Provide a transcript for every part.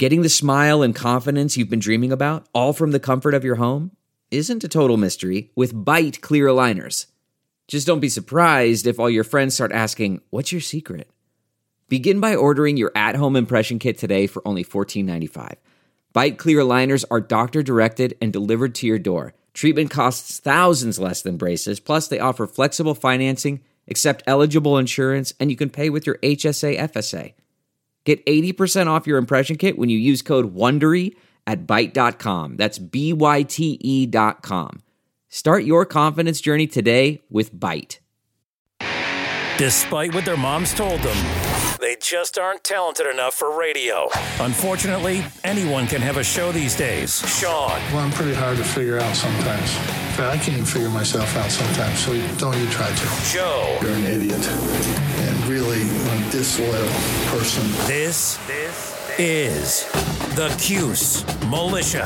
Getting the smile and confidence you've been dreaming about, all from the comfort of your home, isn't a total mystery with Byte clear aligners. Just don't be surprised if all your friends start asking, "What's your secret?" Begin by ordering your at-home impression kit today for only $14.95. Byte clear aligners are doctor-directed and delivered to your door. Treatment costs thousands less than braces, plus they offer flexible financing, accept eligible insurance, and you can pay with your HSA FSA. Get 80% off your impression kit when you use code WONDERY at Byte.com. That's BYTE.com. Start your confidence journey today with Byte. Despite what their moms told them, they just aren't talented enough for radio. Unfortunately, anyone can have a show these days. Sean. Well, I'm pretty hard to figure out sometimes. In fact, I can't even figure myself out sometimes, so don't you try to. Joe. You're an idiot and really a disloyal person. This is the Cuse Militia.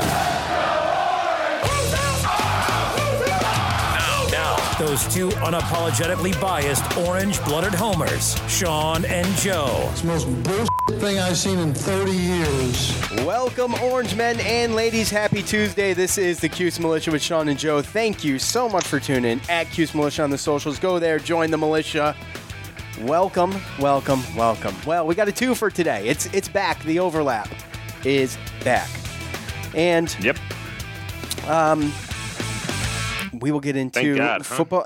Those two unapologetically biased, orange-blooded homers, Sean and Joe. It's the most bullshit thing I've seen in 30 years. Welcome, orange men and ladies. Happy Tuesday. This is the Cuse Militia with Sean and Joe. Thank you so much for tuning in at Cuse Militia on the socials. Go there, join the militia. Welcome, welcome, welcome. Well, we got a two for today. It's back. The overlap is back. And yep. We will get into Thank God, football.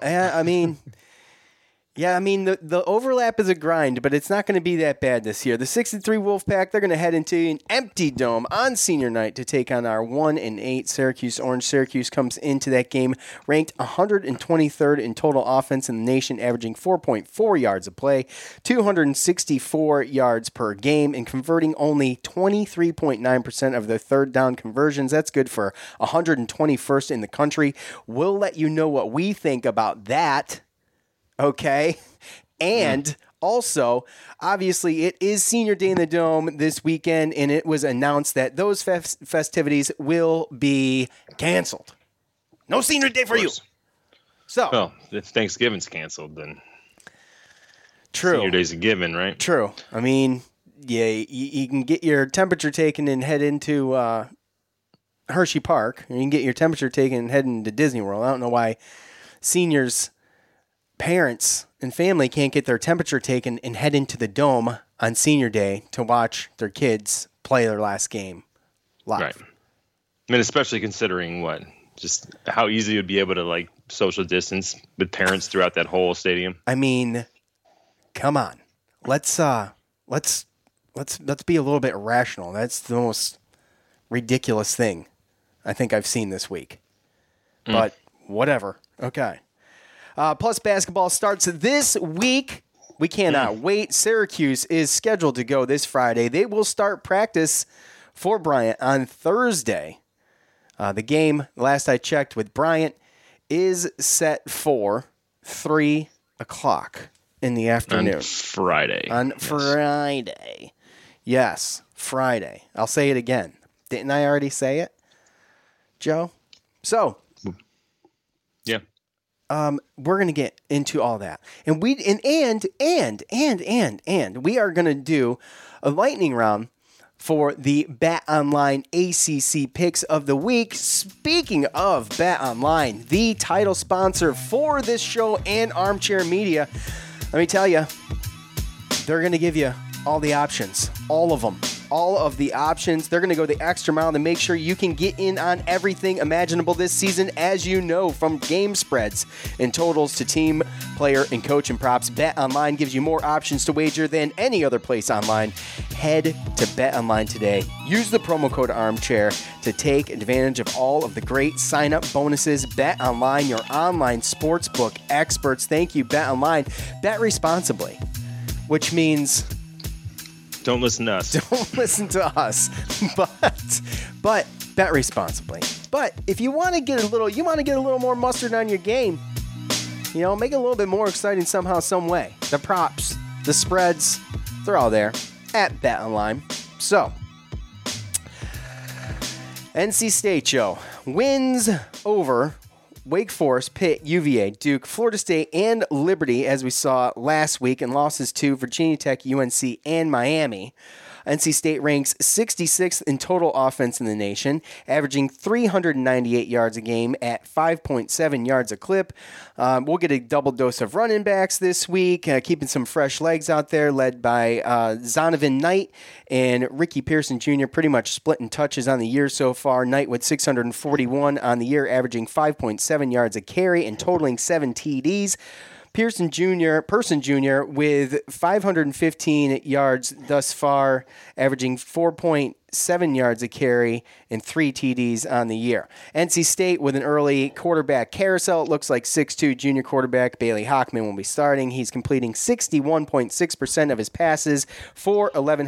The overlap is a grind, but it's not going to be that bad this year. The 6-3 Wolfpack, they're going to head into an empty dome on senior night to take on our 1-8 Syracuse Orange. Syracuse comes into that game ranked 123rd in total offense in the nation, averaging 4.4 yards a play, 264 yards per game, and converting only 23.9% of their third down conversions. That's good for 121st in the country. We'll let you know what we think about that. Okay. And also, obviously, it is Senior Day in the Dome this weekend, and it was announced that those festivities will be canceled. No Senior Day for you. So, well, if Thanksgiving's canceled, then true. Senior Day's a given, right? True. I mean, yeah, you can get your temperature taken and head into Hershey Park, or you can get your temperature taken and head into Disney World. I don't know why seniors, parents, and family can't get their temperature taken and head into the dome on Senior Day to watch their kids play their last game live. Right. I mean, especially considering just how easy it would be able to social distance with parents throughout that whole stadium. I mean, come on, let's be a little bit rational. That's the most ridiculous thing I think I've seen this week. But whatever. Okay. Plus, basketball starts this week. We cannot wait. Syracuse is scheduled to go this Friday. They will start practice for Bryant on Thursday. The game, last I checked with Bryant, is set for 3 o'clock in the afternoon. On Friday. Friday. Yes, Friday. I'll say it again. Didn't I already say it, Joe? So, yeah. We're going to get into all that. And we are going to do a lightning round for the Bet Online ACC picks of the week. Speaking of Bet Online, the title sponsor for this show and Armchair Media, let me tell you, they're going to give you all the options, all of them. All of the options. They're going to go the extra mile to make sure you can get in on everything imaginable this season, as you know, from game spreads and totals to team, player, and coach and props. Bet Online gives you more options to wager than any other place online. Head to Bet Online today. Use the promo code Armchair to take advantage of all of the great sign-up bonuses. Bet Online, your online sportsbook experts. Thank you, Bet Online. Bet responsibly, which means don't listen to us. Don't listen to us, but bet responsibly. But if you want to get a little more mustard on your game, make it a little bit more exciting somehow, some way. The props, the spreads, they're all there at Bet Online. So, NC State, Joe, wins over Wake Forest, Pitt, UVA, Duke, Florida State, and Liberty, as we saw last week, and losses to Virginia Tech, UNC, and Miami. NC State ranks 66th in total offense in the nation, averaging 398 yards a game at 5.7 yards a clip. We'll get a double dose of running backs this week, keeping some fresh legs out there, led by Zonovan Knight and Ricky Pearson Jr., pretty much splitting touches on the year so far. Knight with 641 on the year, averaging 5.7 yards a carry and totaling 7 TDs. Person Jr. with 515 yards thus far, averaging 4.7 yards a carry and 3 TDs on the year. NC State with an early quarterback carousel. It looks like 6'2" junior quarterback Bailey Hockman will be starting. He's completing 61.6% of his passes for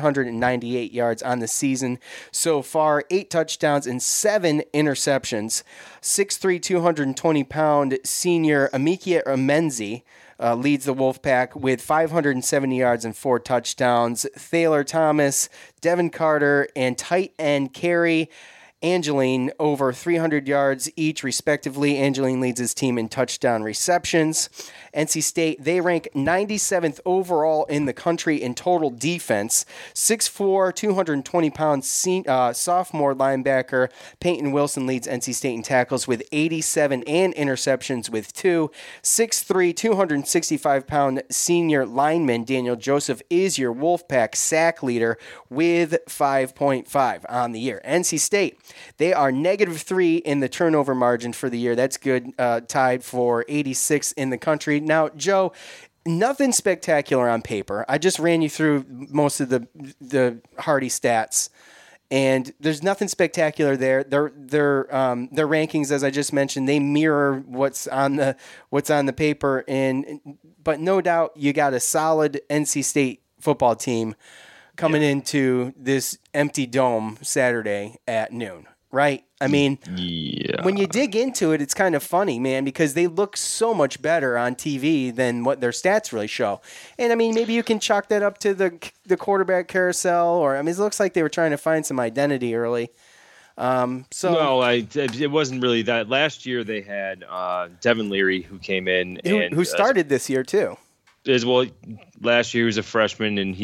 1,198 yards on the season so far. 8 touchdowns and 7 interceptions. 6'3", 220-pound senior Amikia Amenzi leads the Wolfpack with 570 yards and 4 touchdowns. Thaler Thomas, Devin Carter, and tight end Carey Angeline over 300 yards each, respectively. Angeline leads his team in touchdown receptions. NC State, they rank 97th overall in the country in total defense. 6'4", 220-pound sophomore linebacker Peyton Wilson leads NC State in tackles with 87 and interceptions with 2. 6'3", 265-pound senior lineman Daniel Joseph is your Wolfpack sack leader with 5.5 on the year. NC State, they are -3 in the turnover margin for the year. That's good, tied for 86th in the country. Now, Joe, nothing spectacular on paper. I just ran you through most of the Hardy stats, and there's nothing spectacular there. Their rankings, as I just mentioned, they mirror what's on the paper, but no doubt you got a solid NC State football team coming into this empty dome Saturday at noon, right? I mean, when you dig into it, it's kind of funny, man, because they look so much better on TV than what their stats really show. And, I mean, maybe you can chalk that up to the quarterback carousel, or, I mean, it looks like they were trying to find some identity early. No, it wasn't really that. Last year they had Devin Leary, who came in. Who started this year, too. Last year he was a freshman, and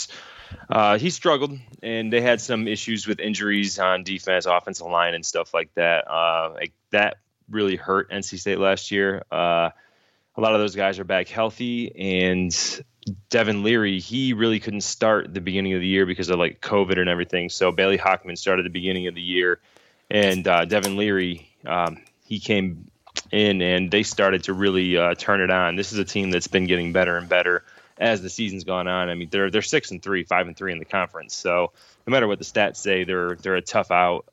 he struggled, and they had some issues with injuries on defense, offensive line, and stuff like that. That really hurt NC State last year. A lot of those guys are back healthy, and Devin Leary, he really couldn't start at the beginning of the year because of COVID and everything. So Bailey Hockman started at the beginning of the year, and Devin Leary, he came in, and they started to really turn it on. This is a team that's been getting better and better as the season's gone on. I mean, they're 6-3, 5-3 in the conference. So no matter what the stats say, they're a tough out.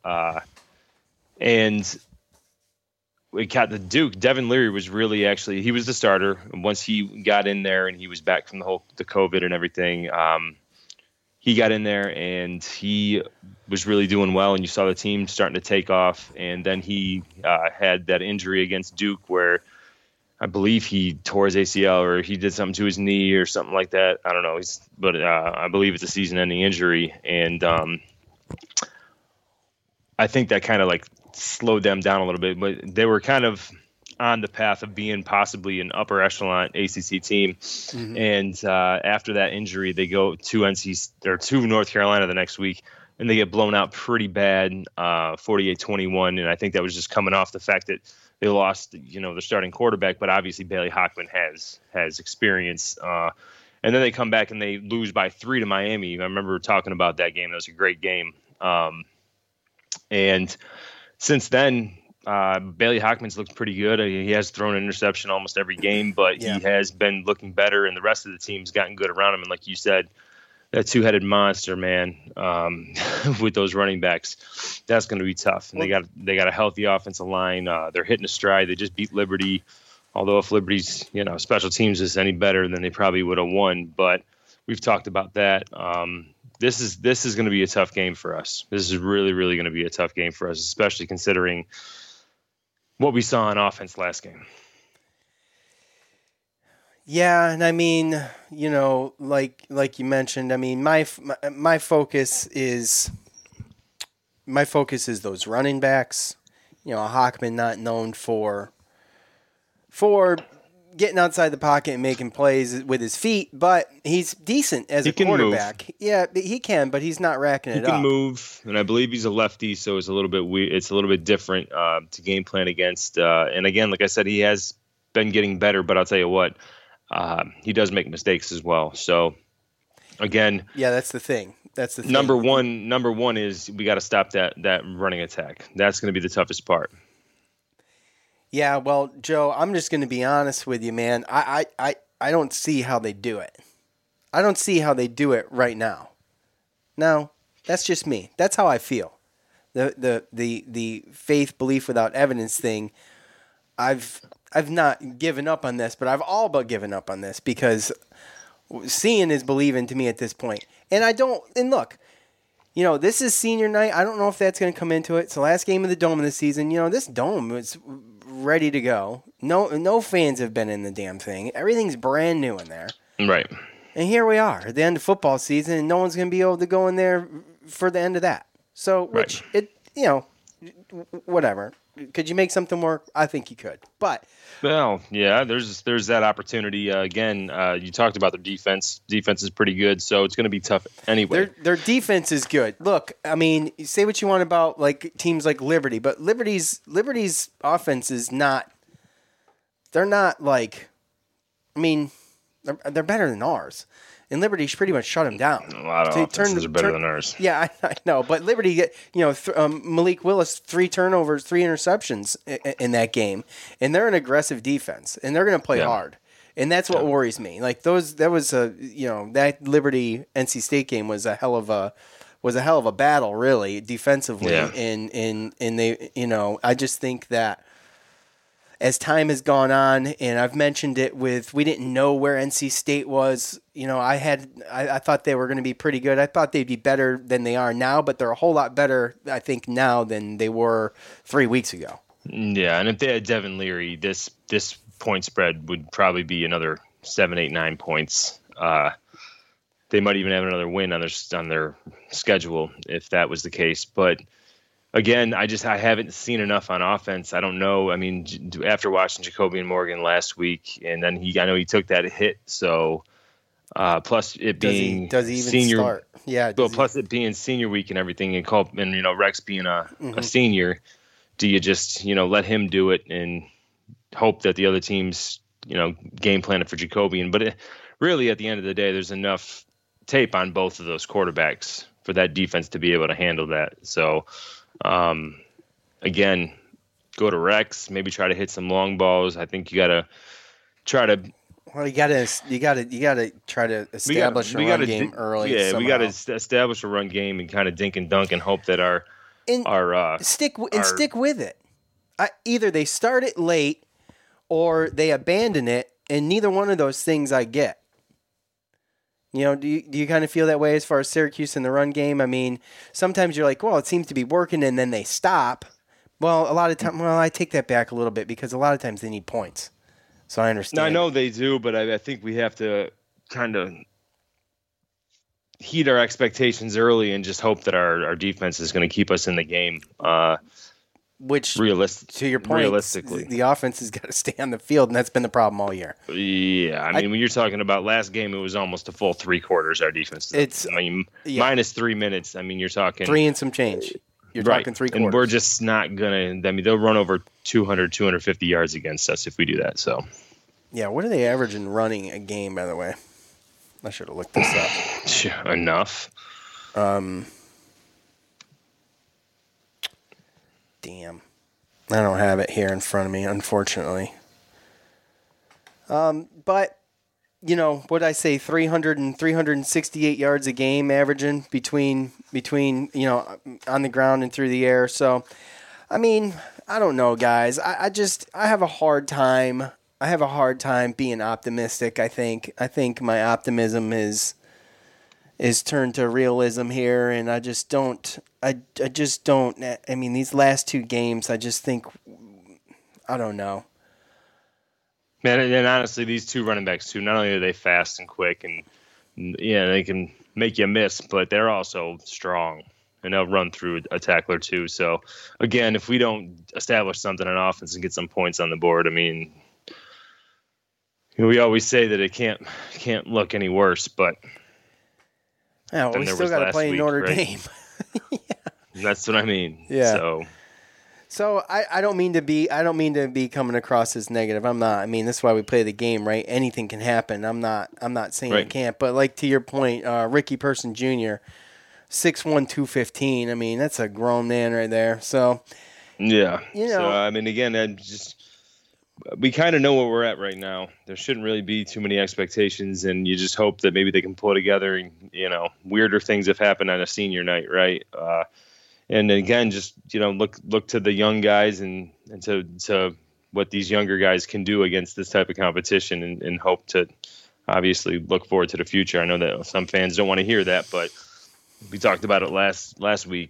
And we got the Duke. Devin Leary was really he was the starter. And once he got in there and he was back from the COVID and everything, he got in there and he was really doing well. And you saw the team starting to take off. And then he had that injury against Duke where I believe he tore his ACL or he did something to his knee or something like that. I don't know. But I believe it's a season-ending injury. And I think that kind of slowed them down a little bit. But they were kind of on the path of being possibly an upper echelon ACC team. Mm-hmm. And after that injury, they go to North Carolina the next week, and they get blown out pretty bad, 48-21. And I think that was just coming off the fact that they lost, their starting quarterback, but obviously Bailey Hockman has experience. And then they come back and they lose by 3 to Miami. I remember talking about that game. That was a great game. And since then, Bailey Hockman's looked pretty good. He has thrown an interception almost every game, but he has been looking better, and the rest of the team's gotten good around him. And like you said, that two-headed monster, man, with those running backs, that's going to be tough. And they got a healthy offensive line. They're hitting a stride. They just beat Liberty. Although if Liberty's special teams is any better, then they probably would have won. But we've talked about that. This is going to be a tough game for us. This is really, really going to be a tough game for us, especially considering what we saw on offense last game. Yeah, and I mean, like you mentioned, I mean, my focus is those running backs. Hockman not known for getting outside the pocket and making plays with his feet, but he's decent as a quarterback. Move. Yeah, he can, but he's not racking it up. He can move, and I believe he's a lefty, so it's a little bit weird. It's a little bit different to game plan against. And again, like I said, he has been getting better, but I'll tell you what, he does make mistakes as well. So again, yeah, that's the thing. That's the thing. Number one is we got to stop that running attack. That's going to be the toughest part. Yeah, well, Joe, I'm just going to be honest with you, man. I don't see how they do it. I don't see how they do it right now. No, that's just me. That's how I feel. The faith, belief without evidence thing, I've not given up on this, but I've all but given up on this because seeing is believing to me at this point. And look, this is senior night. I don't know if that's going to come into it. It's the last game of the Dome of the season. This Dome is ready to go. No fans have been in the damn thing. Everything's brand new in there. Right. And here we are at the end of football season, and no one's going to be able to go in there for the end of that. So, whatever. Could you make something work? I think you could. But well, yeah, there's that opportunity. Again, you talked about their defense. Defense is pretty good, so it's going to be tough anyway. Their defense is good. Look, I mean, say what you want about like teams like Liberty, but Liberty's offense is not. They're not like. I mean, they're better than ours. And Liberty pretty much shut him down. A lot of offenses are better than ours. Yeah, I know. But Liberty, Malik Willis, 3 turnovers, 3 interceptions in that game. And they're an aggressive defense. And they're going to play hard. And that's what worries me. Like that Liberty NC State game was a hell of a battle, really, defensively. Yeah. And they, I just think that as time has gone on, and I've mentioned it we didn't know where NC State was. I thought they were going to be pretty good. I thought they'd be better than they are now, but they're a whole lot better, I think, now than they were 3 weeks ago. Yeah, and if they had Devin Leary, this point spread would probably be another 7, 8, 9 points. They might even have another win on their schedule if that was the case, but. Again, I haven't seen enough on offense. I don't know. I mean, after watching Jacoby and Morgan last week, and then I know he took that hit. So, plus it being does he even senior, start? Yeah. Well, plus it being senior week and everything, and Rex being a senior, do you just let him do it and hope that the other teams game plan it for Jacoby? But really, at the end of the day, there's enough tape on both of those quarterbacks for that defense to be able to handle that. So. Again, go to Rex. Maybe try to hit some long balls. I think you got to try to. Well, you got to try to establish a run game early. Yeah, somehow. We got to establish a run game and kind of dink and dunk and hope that stick with it. Either they start it late or they abandon it, and neither one of those things I get. Do you kind of feel that way as far as Syracuse in the run game? I mean, sometimes you're like, well, it seems to be working, and then they stop. Well, a lot of time, I take that back a little bit because a lot of times they need points. So I understand. No, I know they do, but I think we have to kind of heat our expectations early and just hope that our defense is going to keep us in the game. Which, to your point, realistically, the offense has got to stay on the field, and that's been the problem all year. Yeah, I mean, when you're talking about last game, it was almost a full 3 quarters. Our defense. Minus 3 minutes. I mean, you're talking 3 and some change. You're talking 3 quarters, and we're just not gonna. I mean, they'll run over 200, 250 yards against us if we do that. So, yeah, what are they averaging running a game? By the way, I should have looked this up. Enough. Damn. I don't have it here in front of me, unfortunately. But, what I say, 300 and 368 yards a game averaging between on the ground and through the air. So, I mean, I don't know, guys. I have a hard time. I have a hard time being optimistic, I think. I think my optimism is turned to realism here, and I just don't. I mean, these last 2 games, I just think, I don't know. Man, and honestly, these 2 running backs too. Not only are they fast and quick, and they can make you miss, but they're also strong, and they'll run through a tackler too. So again, if we don't establish something on offense and get some points on the board, I mean, We always say that it can't look any worse, but yeah, well, we still got to play Notre Dame. Yeah. That's what I mean. Yeah. So I don't mean to be coming across as negative. I'm not. I mean, that's why we play the game, right? Anything can happen. I'm not saying it can't. But like to your point, Ricky Person Jr., 6'1", 215. I mean, that's a grown man right there. So yeah. So I mean, again, we kind of know where we're at right now. There shouldn't really be too many expectations, and you just hope that maybe they can pull together. And, weirder things have happened on a senior night, right? And again, just look to the young guys and to what these younger guys can do against this type of competition, and hope to obviously look forward to the future. I know that some fans don't want to hear that, but we talked about it last week.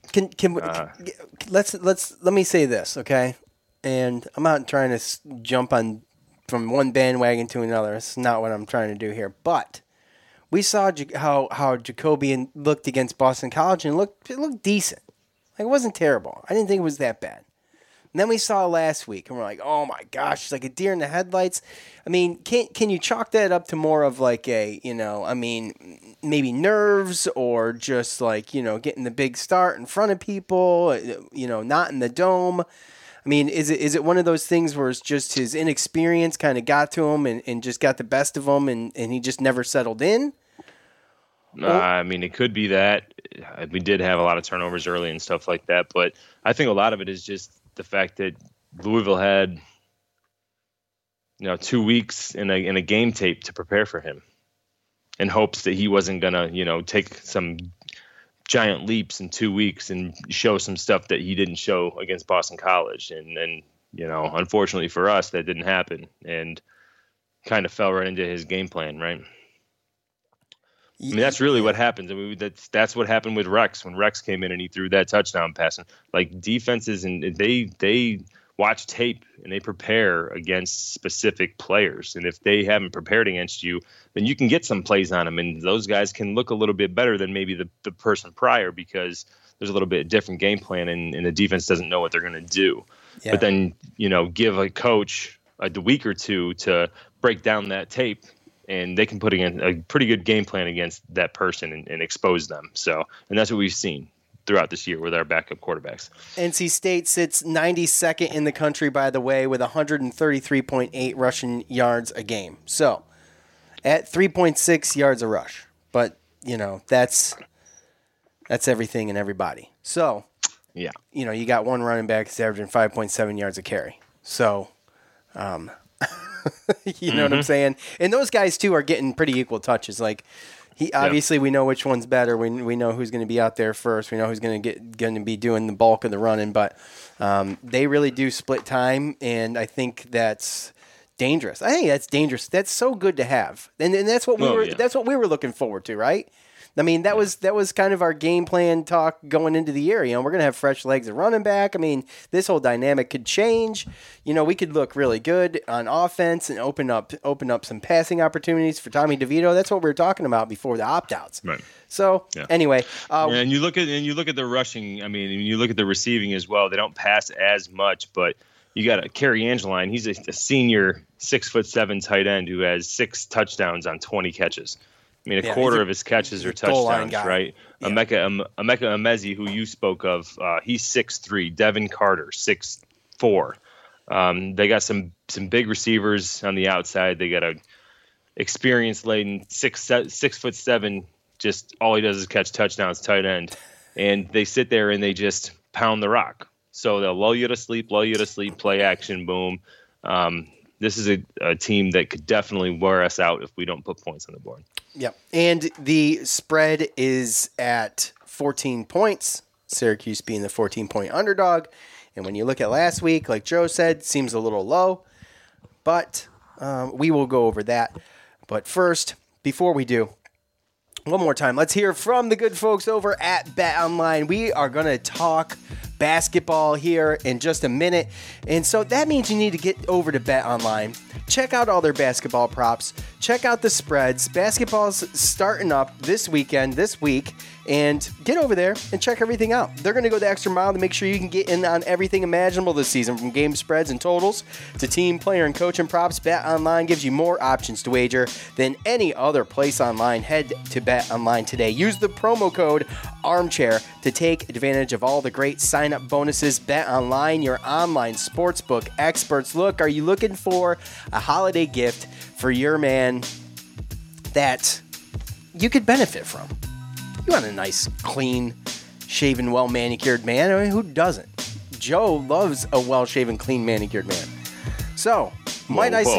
Let me say this, okay? And I'm not trying to jump on from one bandwagon to another. It's not what I'm trying to do here. But we saw how Jacoby looked against Boston College, and it looked decent. Like, it wasn't terrible. I didn't think it was that bad. And then we saw last week, and we're like, oh my gosh, it's like a deer in the headlights. I mean, can you chalk that up to more of like maybe nerves, or just like, getting the big start in front of people, not in the dome? I mean, is it one of those things where it's just his inexperience kind of got to him and just got the best of him, and he just never settled in? I mean, it could be that. We did have a lot of turnovers early and stuff like that, but I think a lot of it is just the fact that Louisville had 2 weeks in a game tape to prepare for him, in hopes that he wasn't gonna take some giant leaps in 2 weeks and show some stuff that he didn't show against Boston College. And unfortunately for us, that didn't happen, and kind of fell right into his game plan, right? I mean, that's really what happens. I mean, that's what happened with Rex when Rex came in and he threw that touchdown pass. Like, defenses, and they watch tape and they prepare against specific players. And if they haven't prepared against you, then you can get some plays on them, and those guys can look a little bit better than maybe the person prior, because there's a little bit different game plan, and the defense doesn't know what they're going to do. Yeah. But then give a coach a week or two to break down that tape, and they can put in a pretty good game plan against that person and expose them. So, and that's what we've seen throughout this year with our backup quarterbacks. NC State sits 92nd in the country, by the way, with 133.8 rushing yards a game. So, at 3.6 yards a rush. But, that's everything and everybody. So, yeah, you got one running back that's averaging 5.7 yards a carry. So, you know what I'm saying? And those guys, too, are getting pretty equal touches. Like, obviously, we know which one's better. We know who's going to be out there first. We know who's going to be doing the bulk of the running. But they really do split time, and I think that's dangerous. I think that's dangerous. That's so good to have, and that's what that's what we were looking forward to, right? I mean, that was kind of our game plan talk going into the year. We're going to have fresh legs at running back. I mean, this whole dynamic could change. We could look really good on offense and open up some passing opportunities for Tommy DeVito. That's what we were talking about before the opt-outs. Right. So, anyway. And you look at the rushing. I mean, and you look at the receiving as well. They don't pass as much, but you got a Kerry Angeline. He's a senior 6'7" tight end who has 6 touchdowns on 20 catches. I mean, a quarter of his catches are touchdowns, right? Yeah. Emeka Emezi, who you spoke of, he's 6'3". Devin Carter, 6'4". They got some big receivers on the outside. They got a experienced laden 6'7". Just all he does is catch touchdowns, tight end, and they sit there and they just pound the rock. So they'll lull you to sleep, play action, boom. This is a team that could definitely wear us out if we don't put points on the board. Yep. And the spread is at 14 points, Syracuse being the 14-point underdog. And when you look at last week, like Joe said, seems a little low. But we will go over that. But first, before we do, one more time, let's hear from the good folks over at BetOnline. We are going to talk basketball here in just a minute. And so that means you need to get over to BetOnline. Check out all their basketball props. Check out the spreads. Basketball's starting up this week. and get over there and check everything out. They're going to go the extra mile to make sure you can get in on everything imaginable this season, from game spreads and totals to team, player, and coach and props. Bet Online gives you more options to wager than any other place online. Head to Bet Online today. Use the promo code ARMCHAIR to take advantage of all the great sign-up bonuses. Bet Online, your online sportsbook experts. Look, are you looking for a holiday gift for your man that you could benefit from? You want a nice, clean, shaven, well-manicured man. I mean, who doesn't? Joe loves a well-shaven, clean, manicured man. So, might I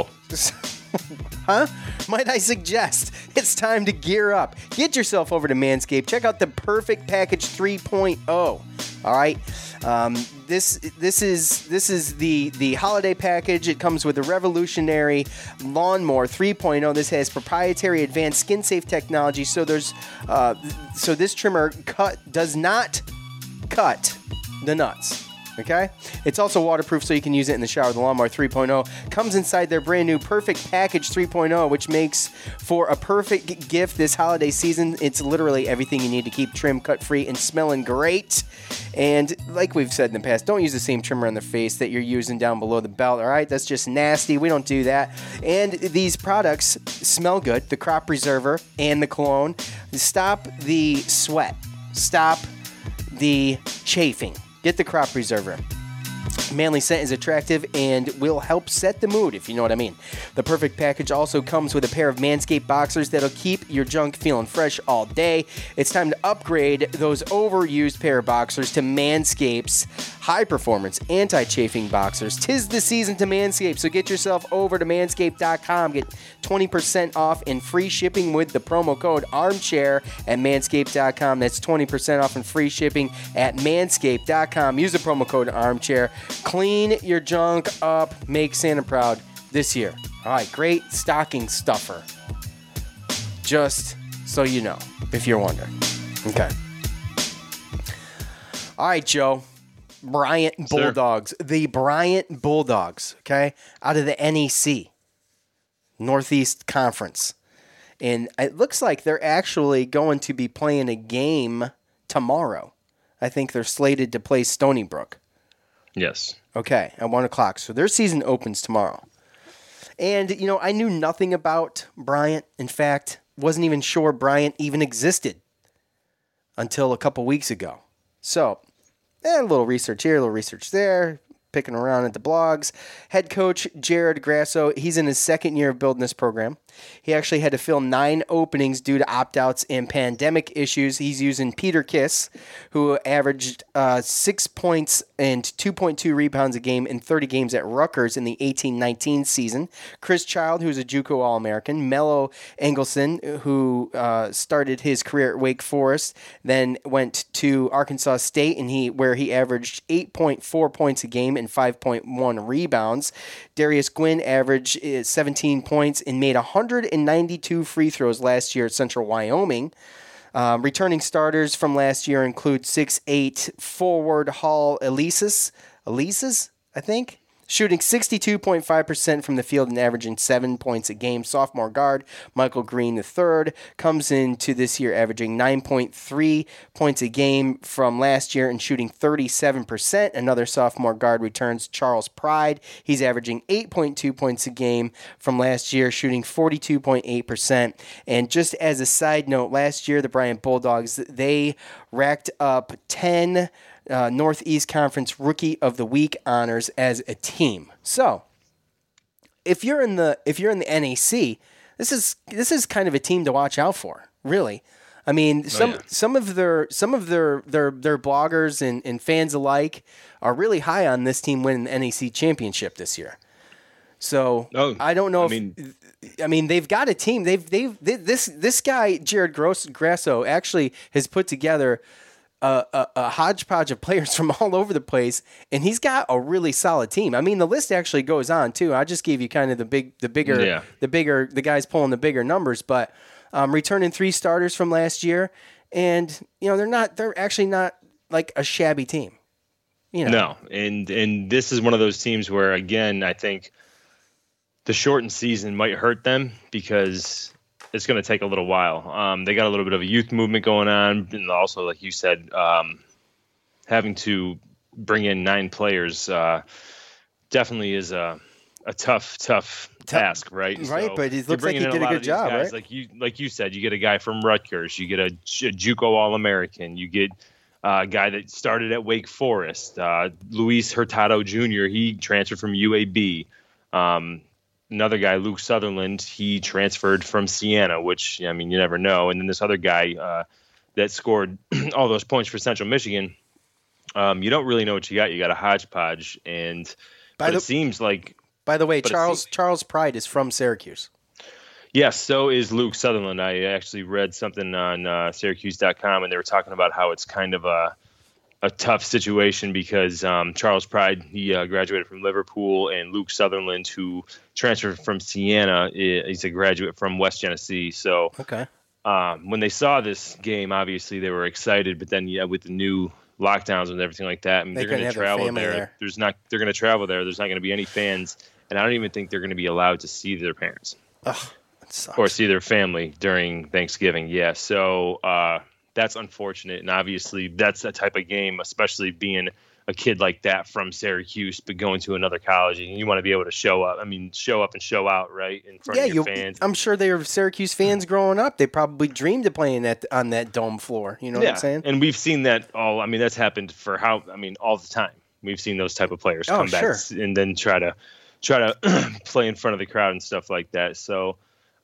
suggest it's time to gear up. Get yourself over to Manscaped. Check out the Perfect Package 3.0. All right, this is the holiday package. It comes with a revolutionary lawnmower 3.0. This has proprietary advanced skin-safe technology. So this trimmer does not cut the nuts. Okay? It's also waterproof, so you can use it in the shower. The Lawnmower 3.0 comes inside their brand new Perfect Package 3.0, which makes for a perfect gift this holiday season. It's literally everything you need to keep trim, cut-free, and smelling great. And like we've said in the past, don't use the same trimmer on the face that you're using down below the belt, all right? That's just nasty. We don't do that. And these products smell good, the Crop Preserver and the cologne. Stop the sweat. Stop the chafing. Get the Crop Preserver. Manly scent is attractive and will help set the mood, if you know what I mean. The Perfect Package also comes with a pair of Manscaped boxers that'll keep your junk feeling fresh all day. It's time to upgrade those overused pair of boxers to Manscaped's high-performance anti-chafing boxers. 'Tis the season to Manscaped, so get yourself over to manscaped.com. Get 20% off and free shipping with the promo code ARMCHAIR at manscaped.com. That's 20% off and free shipping at manscaped.com. Use the promo code ARMCHAIR. Clean your junk up. Make Santa proud this year. All right, great stocking stuffer. Just so you know, if you're wondering. Okay. All right, Joe. Bryant Bulldogs. Sir. The Bryant Bulldogs, okay, out of the NEC, Northeast Conference. And it looks like they're actually going to be playing a game tomorrow. I think they're slated to play Stony Brook. Yes. Okay, at 1 o'clock. So their season opens tomorrow. And, you know, I knew nothing about Bryant. In fact, wasn't even sure Bryant even existed until a couple weeks ago. So, a little research here, a little research there, picking around at the blogs. Head coach Jared Grasso, he's in his second year of building this program. He actually had to fill 9 openings due to opt-outs and pandemic issues. He's using Peter Kiss, who averaged 6 points and 2.2 rebounds a game in 30 games at Rutgers in the 18-19 season. Chris Child, who's a JUCO All-American. Mello Engelson, who started his career at Wake Forest, then went to Arkansas State, and where he averaged 8.4 points a game and 5.1 rebounds. Darius Gwynn averaged 17 points and made 192 free throws last year at Central Wyoming. Returning starters from last year include 6'8" forward Hall Elises, I think, shooting 62.5% from the field and averaging 7 points a game. Sophomore guard Michael Green III comes into this year averaging 9.3 points a game from last year and shooting 37%. Another sophomore guard returns, Charles Pride. He's averaging 8.2 points a game from last year, shooting 42.8%. And just as a side note, last year the Bryant Bulldogs, they racked up 10 Northeast Conference Rookie of the Week honors as a team. So, if you're in the NAC, this is kind of a team to watch out for, really. I mean, some of their bloggers and fans alike are really high on this team winning the NAC championship this year. So I don't know I mean they've got a team. This guy Jared Grasso actually has put together a hodgepodge of players from all over the place, and he's got a really solid team. I mean, the list actually goes on too. I just gave you kind of the guys pulling the bigger numbers, but returning 3 starters from last year, and you know they're actually not like a shabby team. You know. No, and this is one of those teams where, again, I think the shortened season might hurt them because it's going to take a little while. They got a little bit of a youth movement going on, and also, like you said, having to bring in 9 players definitely is a tough task, right? Right, so but it looks like he did a good job, guys, right? Like you said, you get a guy from Rutgers, you get a JUCO All-American, you get a guy that started at Wake Forest, Luis Hurtado Jr., he transferred from UAB. Another guy, Luke Sutherland, he transferred from Siena, which, I mean, you never know. And then this other guy that scored all those points for Central Michigan, you don't really know what you got. You got a hodgepodge, and it seems like... By the way, Charles Pride is from Syracuse. Yes, so is Luke Sutherland. I actually read something on Syracuse.com, and they were talking about how it's kind of a tough situation because Charles Pride, he graduated from Liverpool, and Luke Sutherland, who transferred from Siena, he's a graduate from West Genesee. So okay. When they saw this game, obviously they were excited, but then with the new lockdowns and everything like that, I mean, they're going to travel there. They're going to travel there. There's not going to be any fans, and I don't even think they're going to be allowed to see their parents. Ugh, that sucks. Or see their family during Thanksgiving. Yeah, so that's unfortunate, and obviously that's that type of game, especially being a kid like that from Syracuse, but going to another college, and you want to be able to show up. I mean, show up and show out, right, in front of your fans. I'm sure they were Syracuse fans growing up. They probably dreamed of playing on that dome floor. You know what I'm saying? And we've seen that all. I mean, that's happened all the time. We've seen those type of players come back and then try to play in front of the crowd and stuff like that. So,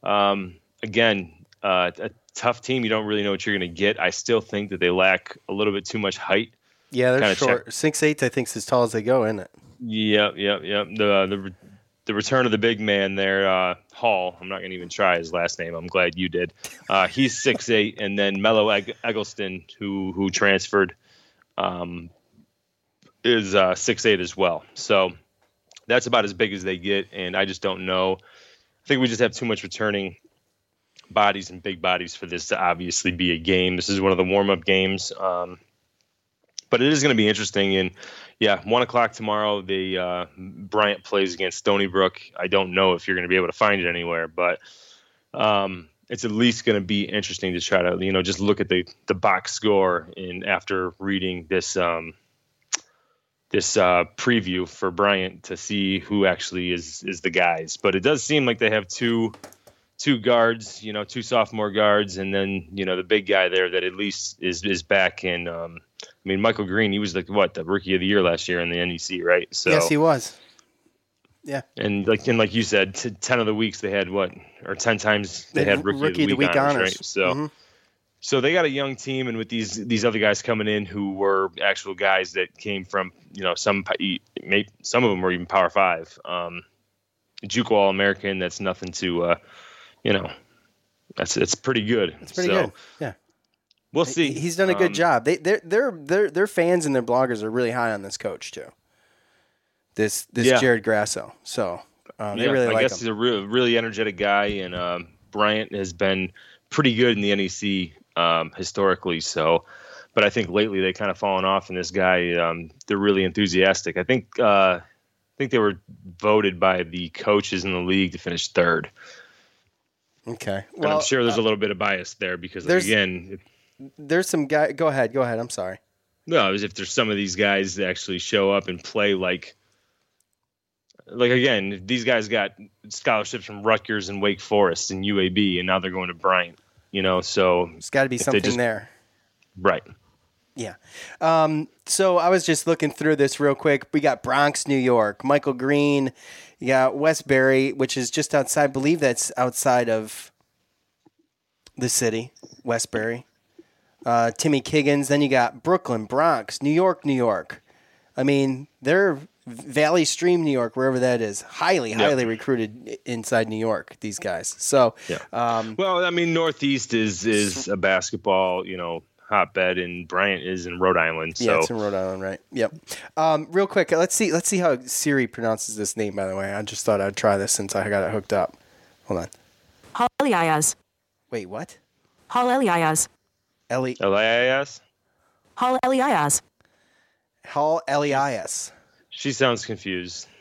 again, a tough team. You don't really know what you're going to get. I still think that they lack a little bit too much height. Yeah, they're short. 6'8", I think, is as tall as they go, isn't it? Yep. The return of the big man there, Hall. I'm not going to even try his last name. I'm glad you did. He's 6'8", and then Mello Eggleston, who transferred, is 6'8" as well. So that's about as big as they get, and I just don't know. I think we just have too much returning bodies and big bodies for this to obviously be a game. This is one of the warm-up games. But it is going to be interesting. And, 1 o'clock tomorrow, Bryant plays against Stony Brook. I don't know if you're going to be able to find it anywhere, but it's at least going to be interesting to try to, just look at the box score and after reading this preview for Bryant to see who actually is the guys. But it does seem like they have two guards, 2 sophomore guards, and then, the big guy there that at least is back in Michael Green, he was the rookie of the year last year in the NEC, right? So yes, he was. Yeah. And like you said, 10 of the weeks they had 10 times they had rookie of the week honors, right? So So they got a young team, and with these other guys coming in who were actual guys that came from, some of them were even Power 5. JUCO All-American, that's nothing to it's pretty good. It's pretty good. Yeah. We'll see. He's done a good job. Their fans and their bloggers are really high on this coach too. This Jared Grasso. So they really like him. I guess he's a really energetic guy, and Bryant has been pretty good in the NEC historically. So, but I think lately they kind of fallen off. And this guy, they're really enthusiastic. I think they were voted by the coaches in the league to finish 3rd. Okay. Well, and I'm sure there's a little bit of bias there because, there's some guy. Go ahead. I'm sorry. No, as if there's some of these guys that actually show up and play like again, these guys got scholarships from Rutgers and Wake Forest and UAB, and now they're going to Bryant. So there's got to be something there, right? Yeah. So I was just looking through this real quick. We got Bronx, New York. Michael Green. You got Westbury, which is just outside. I believe that's outside of the city, Westbury. Timmy Kiggins. Then you got Brooklyn, Bronx, New York. I mean, they're Valley Stream, New York, wherever that is. Highly recruited inside New York, these guys. So, well, I mean, Northeast is a basketball, hotbed, and Bryant is in Rhode Island. So. Yeah, it's in Rhode Island, right? Yep. Real quick, let's see how Siri pronounces this name. By the way, I just thought I'd try this since I got it hooked up. Hold on. Hall Elias. Wait, what? Hall Elias. Elias. Hall Elias. Hall Elias. She sounds confused.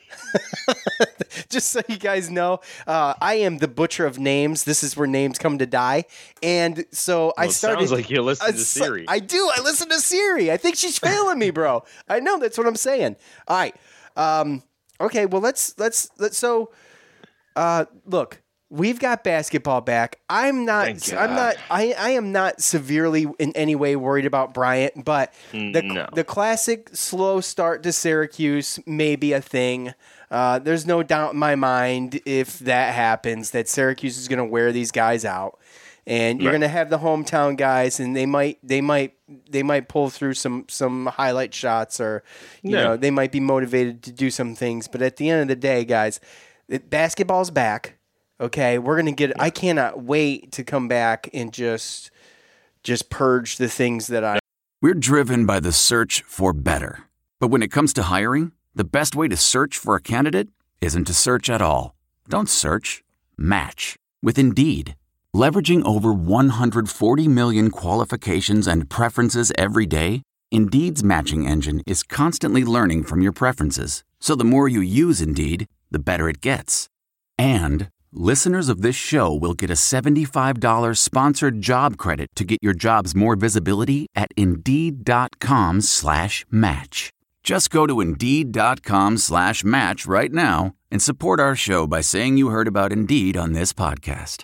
Just so you guys know, I am the butcher of names. This is where names come to die. And so I started. Sounds like you listen to Siri. I do. I listen to Siri. I think she's failing me, bro. I know. That's what I'm saying. All right. Okay. Well, let's. So, look. We've got basketball back. I am not severely in any way worried about Bryant, but the classic slow start to Syracuse may be a thing. There's no doubt in my mind if that happens that Syracuse is going to wear these guys out, and you're going to have the hometown guys, and they might pull through some highlight shots, or you know, they might be motivated to do some things. But at the end of the day, guys, basketball's back. Okay, we're gonna get. I cannot wait to come back and just purge the things that I. We're driven by the search for better, but when it comes to hiring, the best way to search for a candidate isn't to search at all. Don't search. Match with Indeed, leveraging over 140 million qualifications and preferences every day. Indeed's matching engine is constantly learning from your preferences, so the more you use Indeed, the better it gets. And listeners of this show will get a $75 sponsored job credit to get your jobs more visibility at Indeed.com/match. Just go to Indeed.com/match right now and support our show by saying you heard about Indeed on this podcast.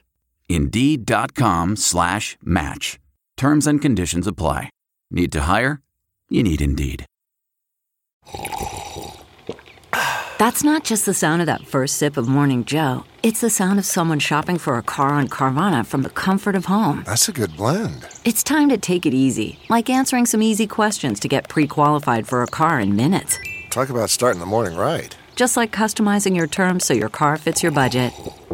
Indeed.com/match. Terms and conditions apply. Need to hire? You need Indeed. That's not just the sound of that first sip of Morning Joe. It's the sound of someone shopping for a car on Carvana from the comfort of home. That's a good blend. It's time to take it easy, like answering some easy questions to get pre-qualified for a car in minutes. Talk about starting the morning right. Just like customizing your terms so your car fits your budget.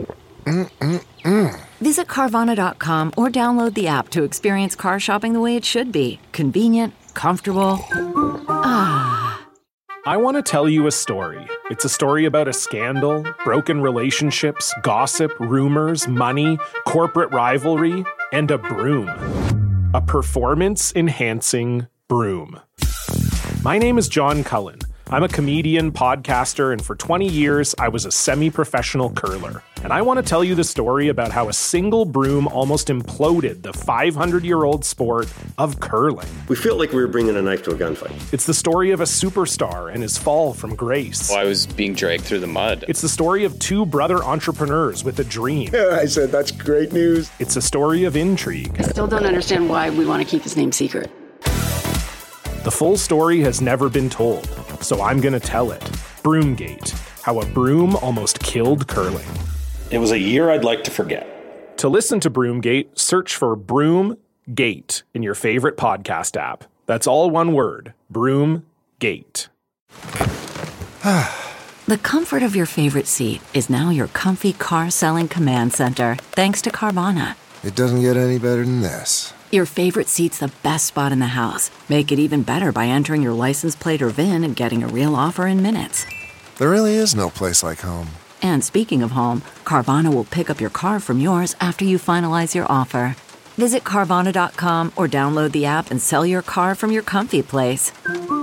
Visit Carvana.com or download the app to experience car shopping the way it should be. Convenient, comfortable. I want to tell you a story. It's a story about a scandal, broken relationships, gossip, rumors, money, corporate rivalry, and a broom. A performance-enhancing broom. My name is John Cullen. I'm a comedian, podcaster, and for 20 years, I was a semi-professional curler. And I want to tell you the story about how a single broom almost imploded the 500-year-old sport of curling. We feel like we were bringing a knife to a gunfight. It's the story of a superstar and his fall from grace. Well, I was being dragged through the mud. It's the story of two brother entrepreneurs with a dream. I said, that's great news. It's a story of intrigue. I still don't understand why we want to keep his name secret. The full story has never been told, so I'm going to tell it. Broomgate, how a broom almost killed curling. It was a year I'd like to forget. To listen to Broomgate, search for Broomgate in your favorite podcast app. That's all one word, Broomgate. The comfort of your favorite seat is now your comfy car selling command center, thanks to Carvana. It doesn't get any better than this. Your favorite seat's the best spot in the house. Make it even better by entering your license plate or VIN and getting a real offer in minutes. There really is no place like home. And speaking of home, Carvana will pick up your car from yours after you finalize your offer. Visit Carvana.com or download the app and sell your car from your comfy place.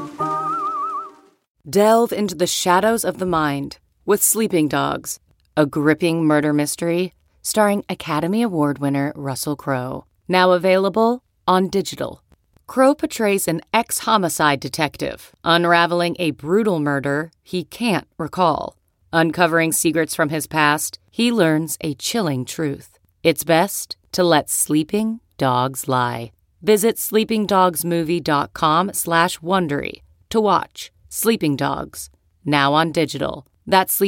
Delve into the shadows of the mind with Sleeping Dogs, a gripping murder mystery starring Academy Award winner Russell Crowe. Now available on digital. Crowe portrays an ex-homicide detective unraveling a brutal murder he can't recall. Uncovering secrets from his past, he learns a chilling truth. It's best to let sleeping dogs lie. Visit sleepingdogsmovie.com/Wondery to watch Sleeping Dogs, now on digital. That's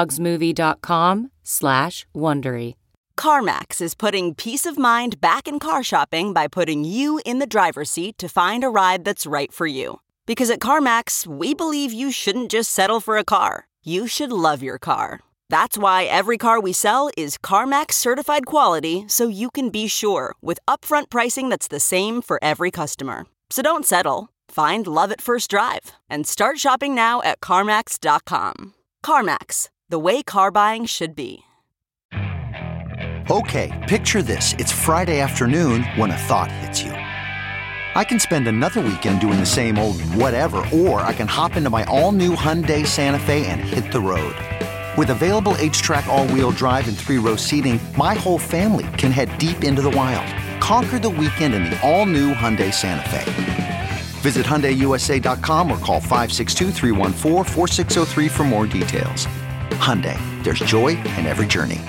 sleepingdogsmovie.com/Wondery. CarMax is putting peace of mind back in car shopping by putting you in the driver's seat to find a ride that's right for you. Because at CarMax, we believe you shouldn't just settle for a car. You should love your car. That's why every car we sell is CarMax certified quality, so you can be sure with upfront pricing that's the same for every customer. So don't settle. Find love at first drive and start shopping now at CarMax.com. CarMax, the way car buying should be. Okay, picture this. It's Friday afternoon when a thought hits you. I can spend another weekend doing the same old whatever, or I can hop into my all-new Hyundai Santa Fe and hit the road. With available H-Track all-wheel drive and 3-row seating, my whole family can head deep into the wild. Conquer the weekend in the all-new Hyundai Santa Fe. Visit HyundaiUSA.com or call 562-314-4603 for more details. Hyundai, there's joy in every journey.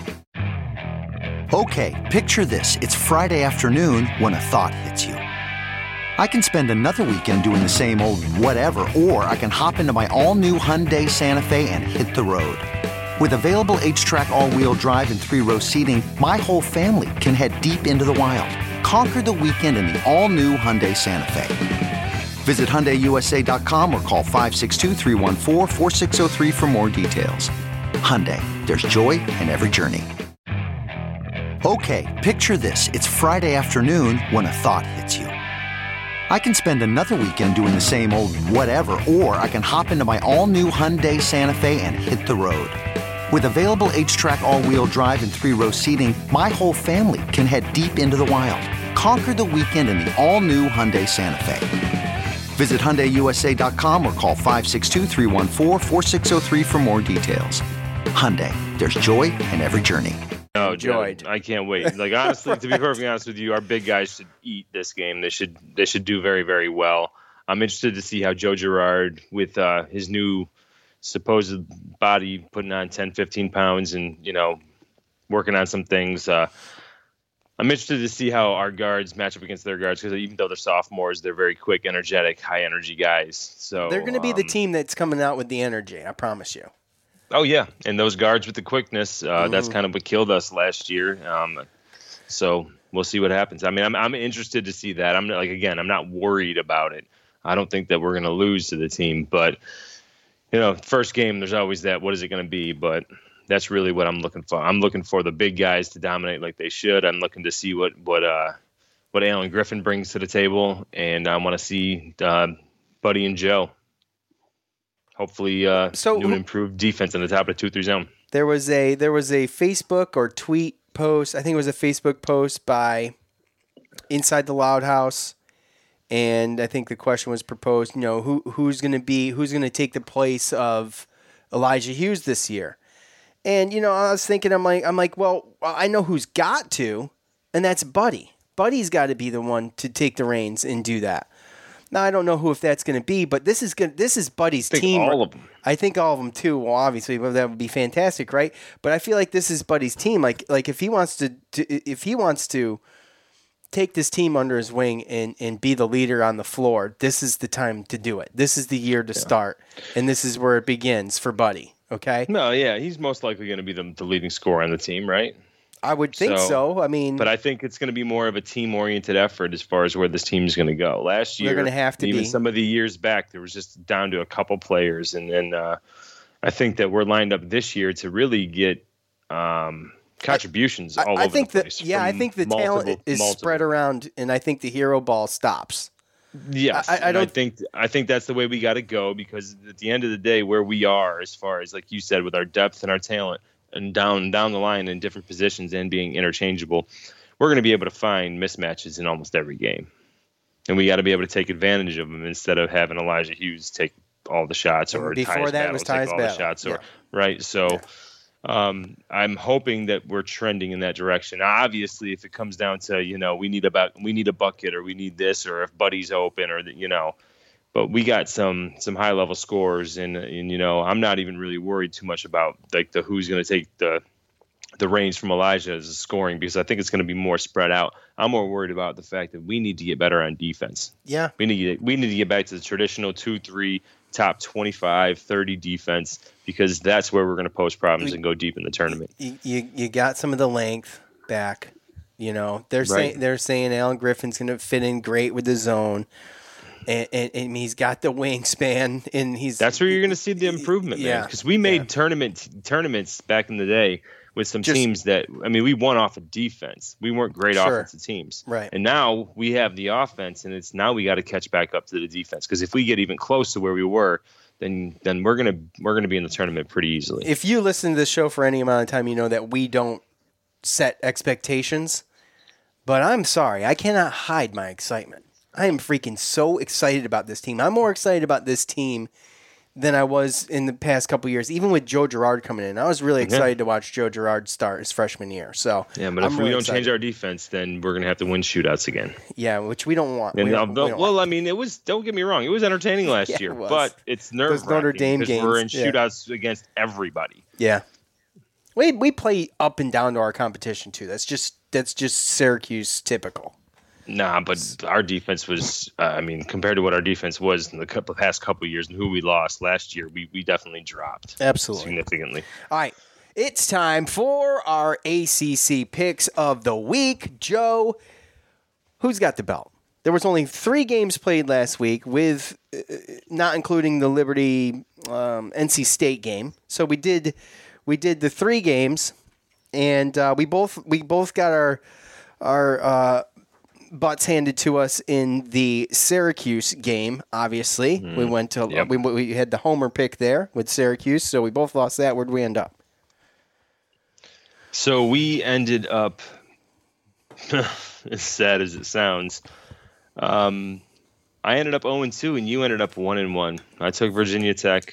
Okay, picture this. It's Friday afternoon when a thought hits you. I can spend another weekend doing the same old whatever, or I can hop into my all-new Hyundai Santa Fe and hit the road. With available H-Track all-wheel drive and 3-row seating, my whole family can head deep into the wild. Conquer the weekend in the all-new Hyundai Santa Fe. Visit HyundaiUSA.com or call 562-314-4603 for more details. Hyundai, there's joy in every journey. Okay, picture this. It's Friday afternoon when a thought hits you. I can spend another weekend doing the same old whatever, or I can hop into my all-new Hyundai Santa Fe and hit the road. With available H-Track all-wheel drive and 3-row seating, my whole family can head deep into the wild. Conquer the weekend in the all-new Hyundai Santa Fe. Visit HyundaiUSA.com or call 562-314-4603 for more details. Hyundai, there's joy in every journey. No, enjoyed. I can't wait. Like, honestly, to be perfectly honest with you, our big guys should eat this game. They should do very, very well. I'm interested to see how Joe Girard, with his new supposed body, putting on 10, 15 pounds and, working on some things. I'm interested to see how our guards match up against their guards, because even though they're sophomores, they're very quick, energetic, high-energy guys. So they're going to be the team that's coming out with the energy, I promise you. Oh, yeah, and those guards with the quickness, that's kind of what killed us last year. So we'll see what happens. I mean, I'm interested to see that. I'm not worried about it. I don't think that we're going to lose to the team. But, first game, there's always that, what is it going to be? But that's really what I'm looking for. I'm looking for the big guys to dominate like they should. I'm looking to see what Alan Griffin brings to the table, and I want to see Buddy and Joe. Hopefully, new and improved defense in the top of the 2-3 zone. There was a Facebook or tweet post. I think it was a Facebook post by Inside the Loud House, and I think the question was proposed. Who's going to take the place of Elijah Hughes this year? And I was thinking, I'm like, well, I know who's got to, and that's Buddy. Buddy's got to be the one to take the reins and do that. Now, I don't know if that's going to be, but this is Buddy's team. All of them. I think all of them too. Well, obviously, that would be fantastic, right? But I feel like this is Buddy's team. Like if he wants to take this team under his wing and be the leader on the floor, this is the time to do it. This is the year to start, and this is where it begins for Buddy. Okay? No, yeah, he's most likely going to be the leading scorer on the team, right? I would think so. I mean, but I think it's going to be more of a team-oriented effort as far as where this team is going to go. Last year, they're going to have to even some of the years back, there was just down to a couple players, and then I think that we're lined up this year to really get contributions all over the place. I think the talent is spread around, and I think the hero ball stops. Yes, I think that's the way we got to go, because at the end of the day, where we are, as far as like you said, with our depth and our talent, and down the line in different positions and being interchangeable, we're going to be able to find mismatches in almost every game. And we got to be able to take advantage of them instead of having Elijah Hughes take all the shots, or before that was Tyus Battle. The shots, right? So I'm hoping that we're trending in that direction. Now, obviously, if it comes down to, we need a bucket, or we need this, or if Buddy's open, or but we got some high level scores, and I'm not even really worried too much about like the who's going to take the reins from Elijah as a scoring, because I think it's going to be more spread out. I'm more worried about the fact that we need to get better on defense. Yeah, we need to get back to the traditional 2-3 top 25, 30 defense, because that's where we're going to pose problems and go deep in the tournament. You got some of the length back. They're saying Alan Griffin's going to fit in great with the zone. And he's got the wingspan, and that's where you're going to see the improvement, man. Because we made tournaments back in the day with some teams that, we won off of defense. We weren't great offensive teams, right? And now we have the offense, and now we got to catch back up to the defense. Because if we get even close to where we were, then we're gonna be in the tournament pretty easily. If you listen to this show for any amount of time, you know that we don't set expectations. But I'm sorry, I cannot hide my excitement. I am freaking so excited about this team. I'm more excited about this team than I was in the past couple years, even with Joe Girard coming in. I was really excited to watch Joe Girard start his freshman year. So yeah, but if we don't change our defense, then we're going to have to win shootouts again. Yeah, which we don't want. I mean, it was. Don't get me wrong, it was entertaining last year, but it's nerve-wracking Notre Dame because games, we're in shootouts against everybody. Yeah, we play up and down to our competition too. That's just Syracuse typical. Nah, but our defense was, compared to what our defense was in the past couple of years and who we lost last year, we definitely dropped. Absolutely. Significantly. All right. It's time for our ACC picks of the week. Joe, who's got the belt? There was only 3 games played last week, with not including the Liberty NC State game. So we did the 3 games, and we both got our butts handed to us in the Syracuse game. Obviously, we went to we had the homer pick there with Syracuse, so we both lost that. Where'd we end up? So we ended up, as sad as it sounds, I ended up 0-2, and you ended up 1-1. I took Virginia Tech.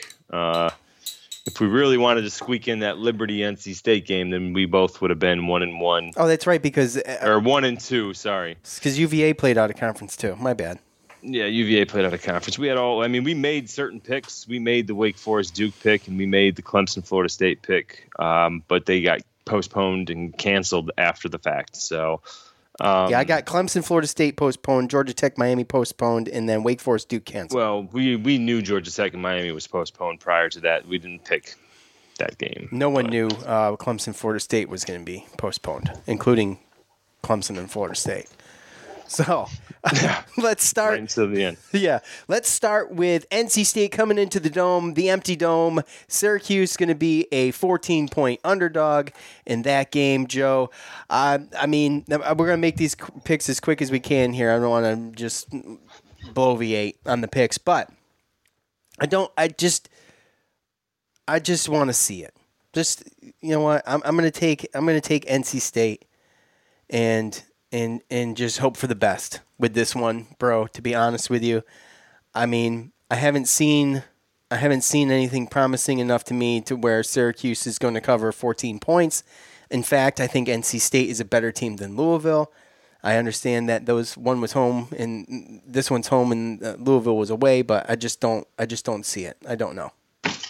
If we really wanted to squeak in that Liberty NC State game, then we both would have been 1-1. Oh, that's right, because or 1-2. Sorry, because UVA played out of conference too. My bad. Yeah, UVA played out of conference. We made certain picks. We made the Wake Forest Duke pick, and we made the Clemson Florida State pick, but they got postponed and canceled after the fact. So. I got Clemson, Florida State postponed, Georgia Tech, Miami postponed, and then Wake Forest, Duke canceled. Well, we knew Georgia Tech and Miami was postponed prior to that. We didn't pick that game. No one knew Clemson, Florida State was going to be postponed, including Clemson and Florida State. So let's start. Right until the end. Yeah. Let's start with NC State coming into the Dome, the empty Dome. Syracuse going to be a 14-point underdog in that game, Joe. We're going to make these picks as quick as we can here. I don't want to just bloviate on the picks, but I just want to see it. Just, you know what? I'm going to take NC State and just hope for the best with this one, bro, to be honest with you. I mean, I haven't seen anything promising enough to me to where Syracuse is going to cover 14 points. In fact, I think NC State is a better team than Louisville. I understand that one was home and this one's home and Louisville was away, but I just don't see it. I don't know.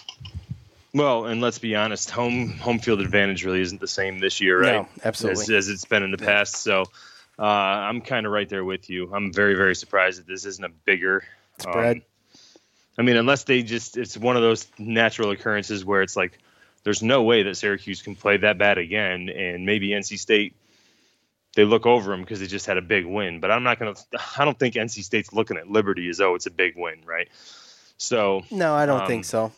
Well, and let's be honest, home field advantage really isn't the same this year, right? No, absolutely. As it's been in the past. So I'm kind of right there with you. I'm very, very surprised that this isn't a bigger spread. Unless it's one of those natural occurrences where it's like there's no way that Syracuse can play that bad again, and maybe NC State, they look over them because they just had a big win. But I don't think NC State's looking at Liberty as though it's a big win, right? So no, I don't think so.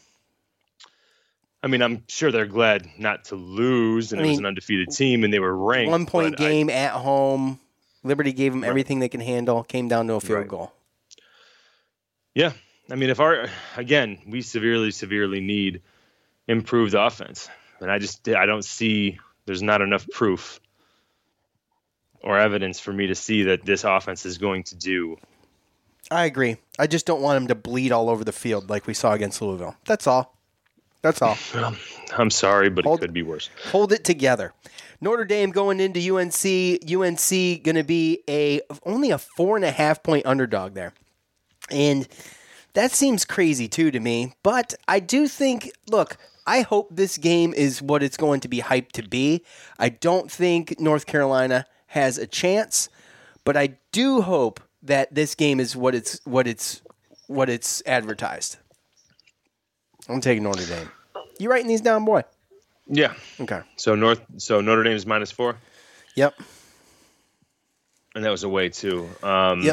I'm sure they're glad not to lose, and it was an undefeated team, and they were ranked. 1-point game at home. Liberty gave them everything they can handle. Came down to a field goal. Yeah, we severely, severely need improved offense, and I don't see. There's not enough proof or evidence for me to see that this offense is going to do. I agree. I just don't want them to bleed all over the field like we saw against Louisville. That's all. I'm sorry, but it could be worse. Hold it together. Notre Dame going into UNC. UNC going to be only a 4.5-point underdog there. And that seems crazy, too, to me. But I do think, look, I hope this game is what it's going to be hyped to be. I don't think North Carolina has a chance, but I do hope that this game is what it's advertised. I'm taking Notre Dame. You writing these down, boy? Yeah. Okay. So Notre Dame is -4? Yep. And that was away too. Yep.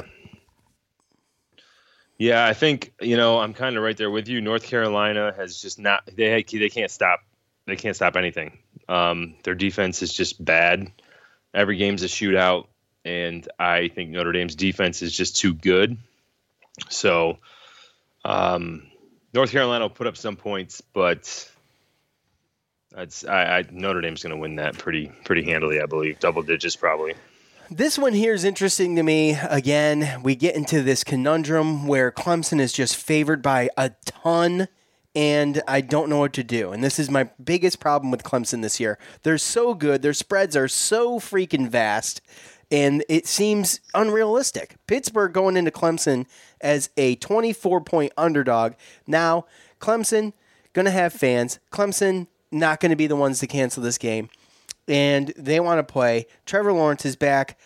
Yeah, I think, I'm kind of right there with you. North Carolina has just not they can't stop. They can't stop anything. Their defense is just bad. Every game's a shootout, and I think Notre Dame's defense is just too good. So, North Carolina will put up some points, but Notre Dame's going to win that pretty handily, I believe. Double digits, probably. This one here is interesting to me. Again, we get into this conundrum where Clemson is just favored by a ton, and I don't know what to do. And this is my biggest problem with Clemson this year. They're so good. Their spreads are so freaking vast, and it seems unrealistic. Pittsburgh going into Clemson as a 24-point underdog. Now, Clemson going to have fans. Clemson not going to be the ones to cancel this game. And they want to play. Trevor Lawrence is back.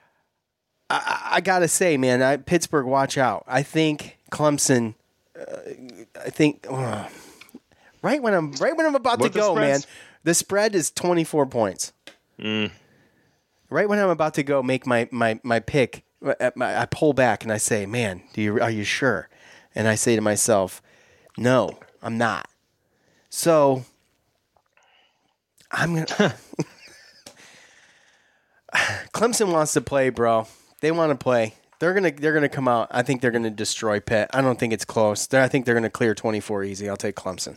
I got to say, man, Pittsburgh, watch out. I think Clemson, right when I'm about to go, man, the spread is 24 points. Right when I'm about to go make my pick, I pull back and I say, man, are you sure? And I say to myself, no, I'm not. So I'm gonna. Clemson wants to play, bro. They want to play. They're gonna come out. I think they're gonna destroy Pitt. I don't think it's close. I think they're gonna clear 24 easy. I'll take Clemson.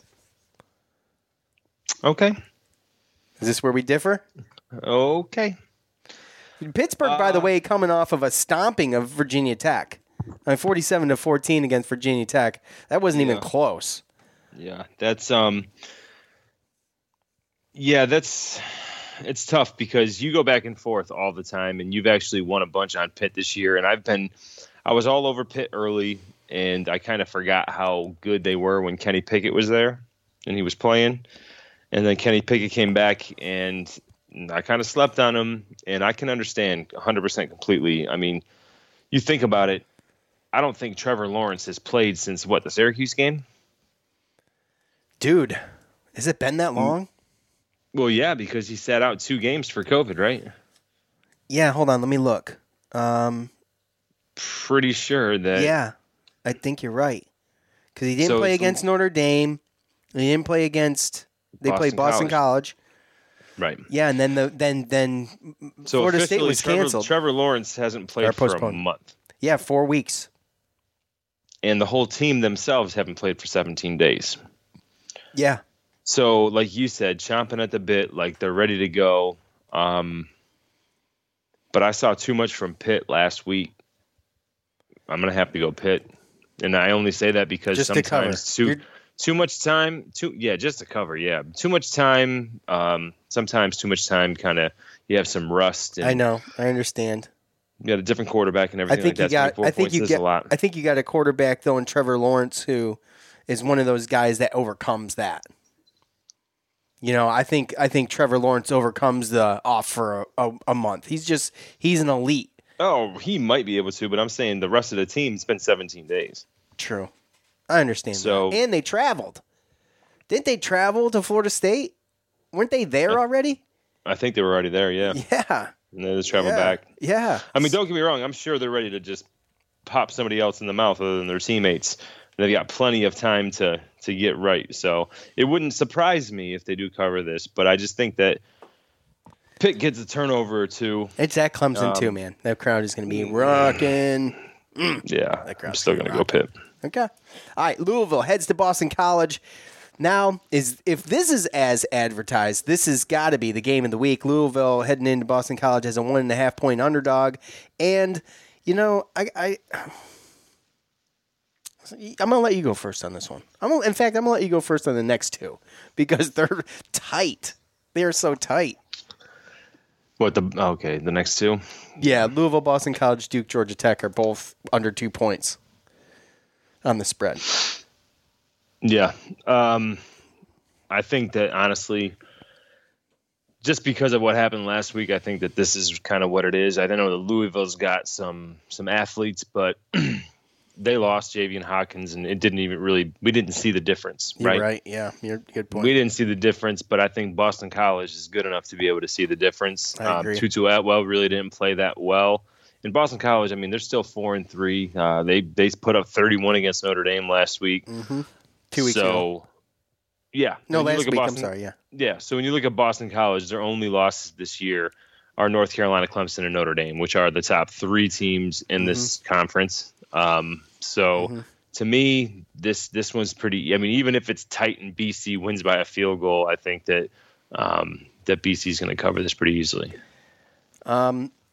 Okay. Is this where we differ? Okay. Pittsburgh, by the way, coming off of a stomping of Virginia Tech. 47-14 against Virginia Tech. That wasn't even close. Yeah, that's it's tough because you go back and forth all the time, and you've actually won a bunch on Pitt this year. And I was all over Pitt early, and I kind of forgot how good they were when Kenny Pickett was there and he was playing. And then Kenny Pickett came back, and I kind of slept on him, and I can understand 100% completely. I mean, you think about it, I don't think Trevor Lawrence has played since, the Syracuse game? Dude, has it been that long? Well, yeah, because he sat out 2 games for COVID, right? Yeah, hold on, let me look. Pretty sure that... Yeah, I think you're right. Because he didn't play against Notre Dame. He didn't play against... They played Boston College. Right. Yeah, and then so Florida State was canceled. Trevor Lawrence hasn't played for a month. Yeah, 4 weeks. And the whole team themselves haven't played for 17 days. Yeah. So, like you said, chomping at the bit, like they're ready to go. But I saw too much from Pitt last week. I'm going to have to go Pitt. And I only say that because just sometimes too much time, just to cover, yeah. Too much time, sometimes too much time, kind of, you have some rust. And I know, I understand. You got a different quarterback and everything I think like that. I think you got a quarterback, though, in Trevor Lawrence, who is one of those guys that overcomes that. I think Trevor Lawrence overcomes the off for a month. He's an elite. Oh, he might be able to, but I'm saying the rest of the team spent 17 days. True. I understand that. And they traveled. Didn't they travel to Florida State? Weren't they there already? I think they were already there, yeah. Yeah. And they just traveled back. Yeah. I mean, don't get me wrong. I'm sure they're ready to just pop somebody else in the mouth other than their teammates. They've got plenty of time to get right. So it wouldn't surprise me if they do cover this, but I just think that Pitt gets a turnover or two. It's at Clemson too, man. That crowd is going to be rocking. Yeah, I'm still going to go Pitt. Okay. All right, Louisville heads to Boston College. Now, if this is as advertised, this has got to be the game of the week. Louisville heading into Boston College as a 1.5-point underdog. And, I'm going to let you go first on this one. I'm going to let you go first on the next two because they're tight. They are so tight. What, the next two? Yeah, Louisville, Boston College, Duke, Georgia Tech are both under 2 points on the spread. Yeah. I think that, honestly, just because of what happened last week, I think that this is kind of what it is. I know that Louisville's got some athletes, but they lost Javian Hawkins, and it didn't even really – we didn't see the difference, right? You're right, yeah. You're good point. We didn't see the difference, but I think Boston College is good enough to be able to see the difference. I agree. Tutu Atwell really didn't play that well. In Boston College, I mean, they're still 4-3. They put up 31 against Notre Dame last week. Mm-hmm. 2 weeks ago. Yeah. No, last week, I'm sorry, yeah. Yeah, so when you look at Boston College, their only losses this year are North Carolina, Clemson, and Notre Dame, which are the top 3 teams in this conference. To me, this one's pretty – I mean, even if it's tight and BC wins by a field goal, I think that BC is going to cover this pretty easily.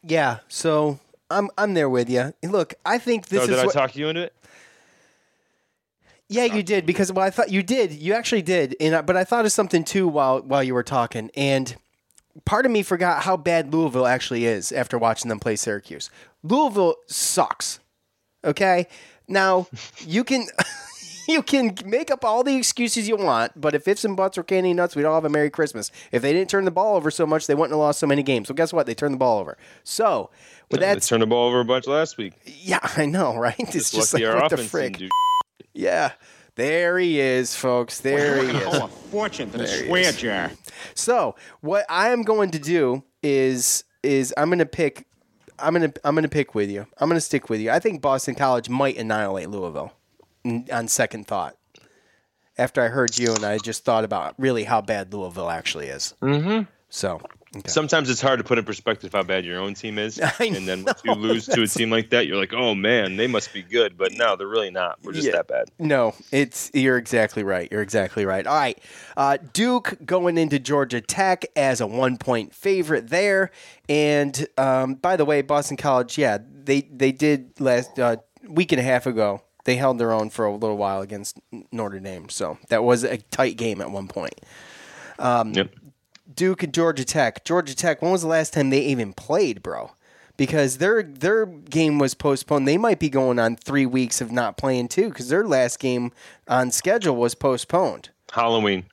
Yeah, so I'm there with you. Look, I think this is. Did I talk you into it? Yeah, you did because I thought you did. You actually did, but I thought of something too while you were talking, and part of me forgot how bad Louisville actually is after watching them play Syracuse. Louisville sucks. Okay, now you can make up all the excuses you want, but if ifs and buts were candy nuts, we'd all have a Merry Christmas. If they didn't turn the ball over so much, they wouldn't have lost so many games. So guess what? They turned the ball over. So with that, They turned the ball over a bunch last week. Yeah, I know, right? It's just like our what the offense frick. didn't do. Yeah, there he is, folks. There he is. Oh, a fortune than a There he swear is. jar. So what I am going to do is I'm going to pick. I'm going to pick with you. I'm going to stick with you. I think Boston College might annihilate Louisville on second thought. After I heard you and I just thought about really how bad Louisville actually is. Mm-hmm. So sometimes it's hard to put in perspective how bad your own team is, and then once you lose to a team like that, you're like, "Oh man, they must be good," but no, they're really not. We're just that bad. No, you're exactly right. You're exactly right. All right, Duke going into Georgia Tech as a 1-point favorite there, and by the way, Boston College, they did last week and a half ago. They held their own for a little while against Notre Dame, so that was a tight game at one point. Yep. Duke and Georgia Tech. Georgia Tech, when was the last time they even played, bro? Because their game was postponed. They might be going on 3 weeks of not playing, too, because their last game on schedule was postponed. Halloween.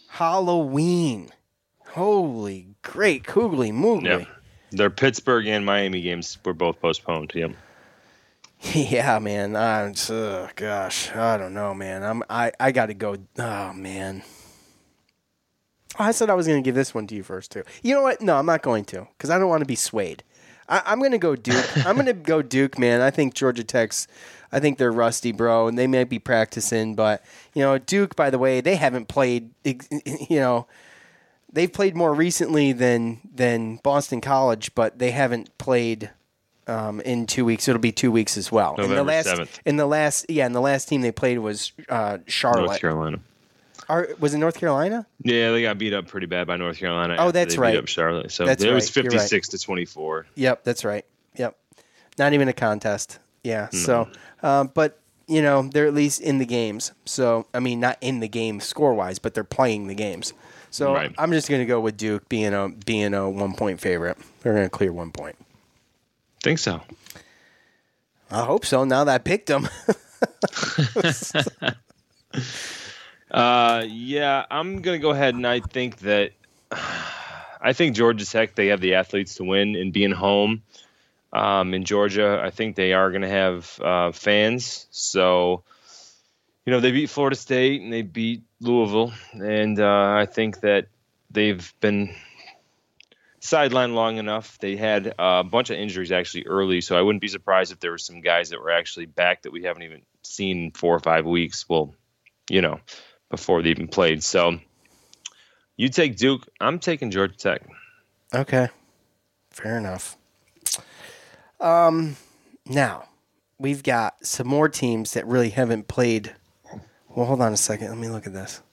Holy great Koogly Moogly. Yeah. Their Pittsburgh and Miami games were both postponed. Yep. Yeah, man. Gosh, I don't know, man. I got to go. Oh, man. I said I was going to give this one to you first, too. You know what? No, I'm not going to, because I don't want to be swayed. I'm going to go Duke. I'm going to go Duke, man. I think Georgia Tech's, I think they're rusty, bro, and they may be practicing. But, Duke, by the way, they haven't played, they've played more recently than Boston College, but they haven't played in 2 weeks. It'll be 2 weeks as well. November 7th. In the last team they played was Charlotte. North Carolina. Was it North Carolina? Yeah, they got beat up pretty bad by North Carolina. Oh, that's right. They beat up Charlotte. So That's it was right. You're 56 to 24. Yep, that's right. Yep. Not even a contest. Yeah. So, but, they're at least in the games. So, I mean, not in the game score-wise, but they're playing the games. So Right. I'm just going to go with Duke being a 1-point favorite. They're going to clear 1 point. Think so. I hope so. Now that I picked them. Yeah, I'm going to go ahead and I think Georgia Tech, they have the athletes to win, and being home in Georgia, I think they are going to have fans. So, they beat Florida State and they beat Louisville, and I think that they've been sidelined long enough. They had a bunch of injuries actually early, so I wouldn't be surprised if there were some guys that were actually back that we haven't even seen in 4 or 5 weeks. Well, before they even played. So you take Duke. I'm taking Georgia Tech. Okay. Fair enough. Now, we've got some more teams that really haven't played. Well, hold on a second. Let me look at this.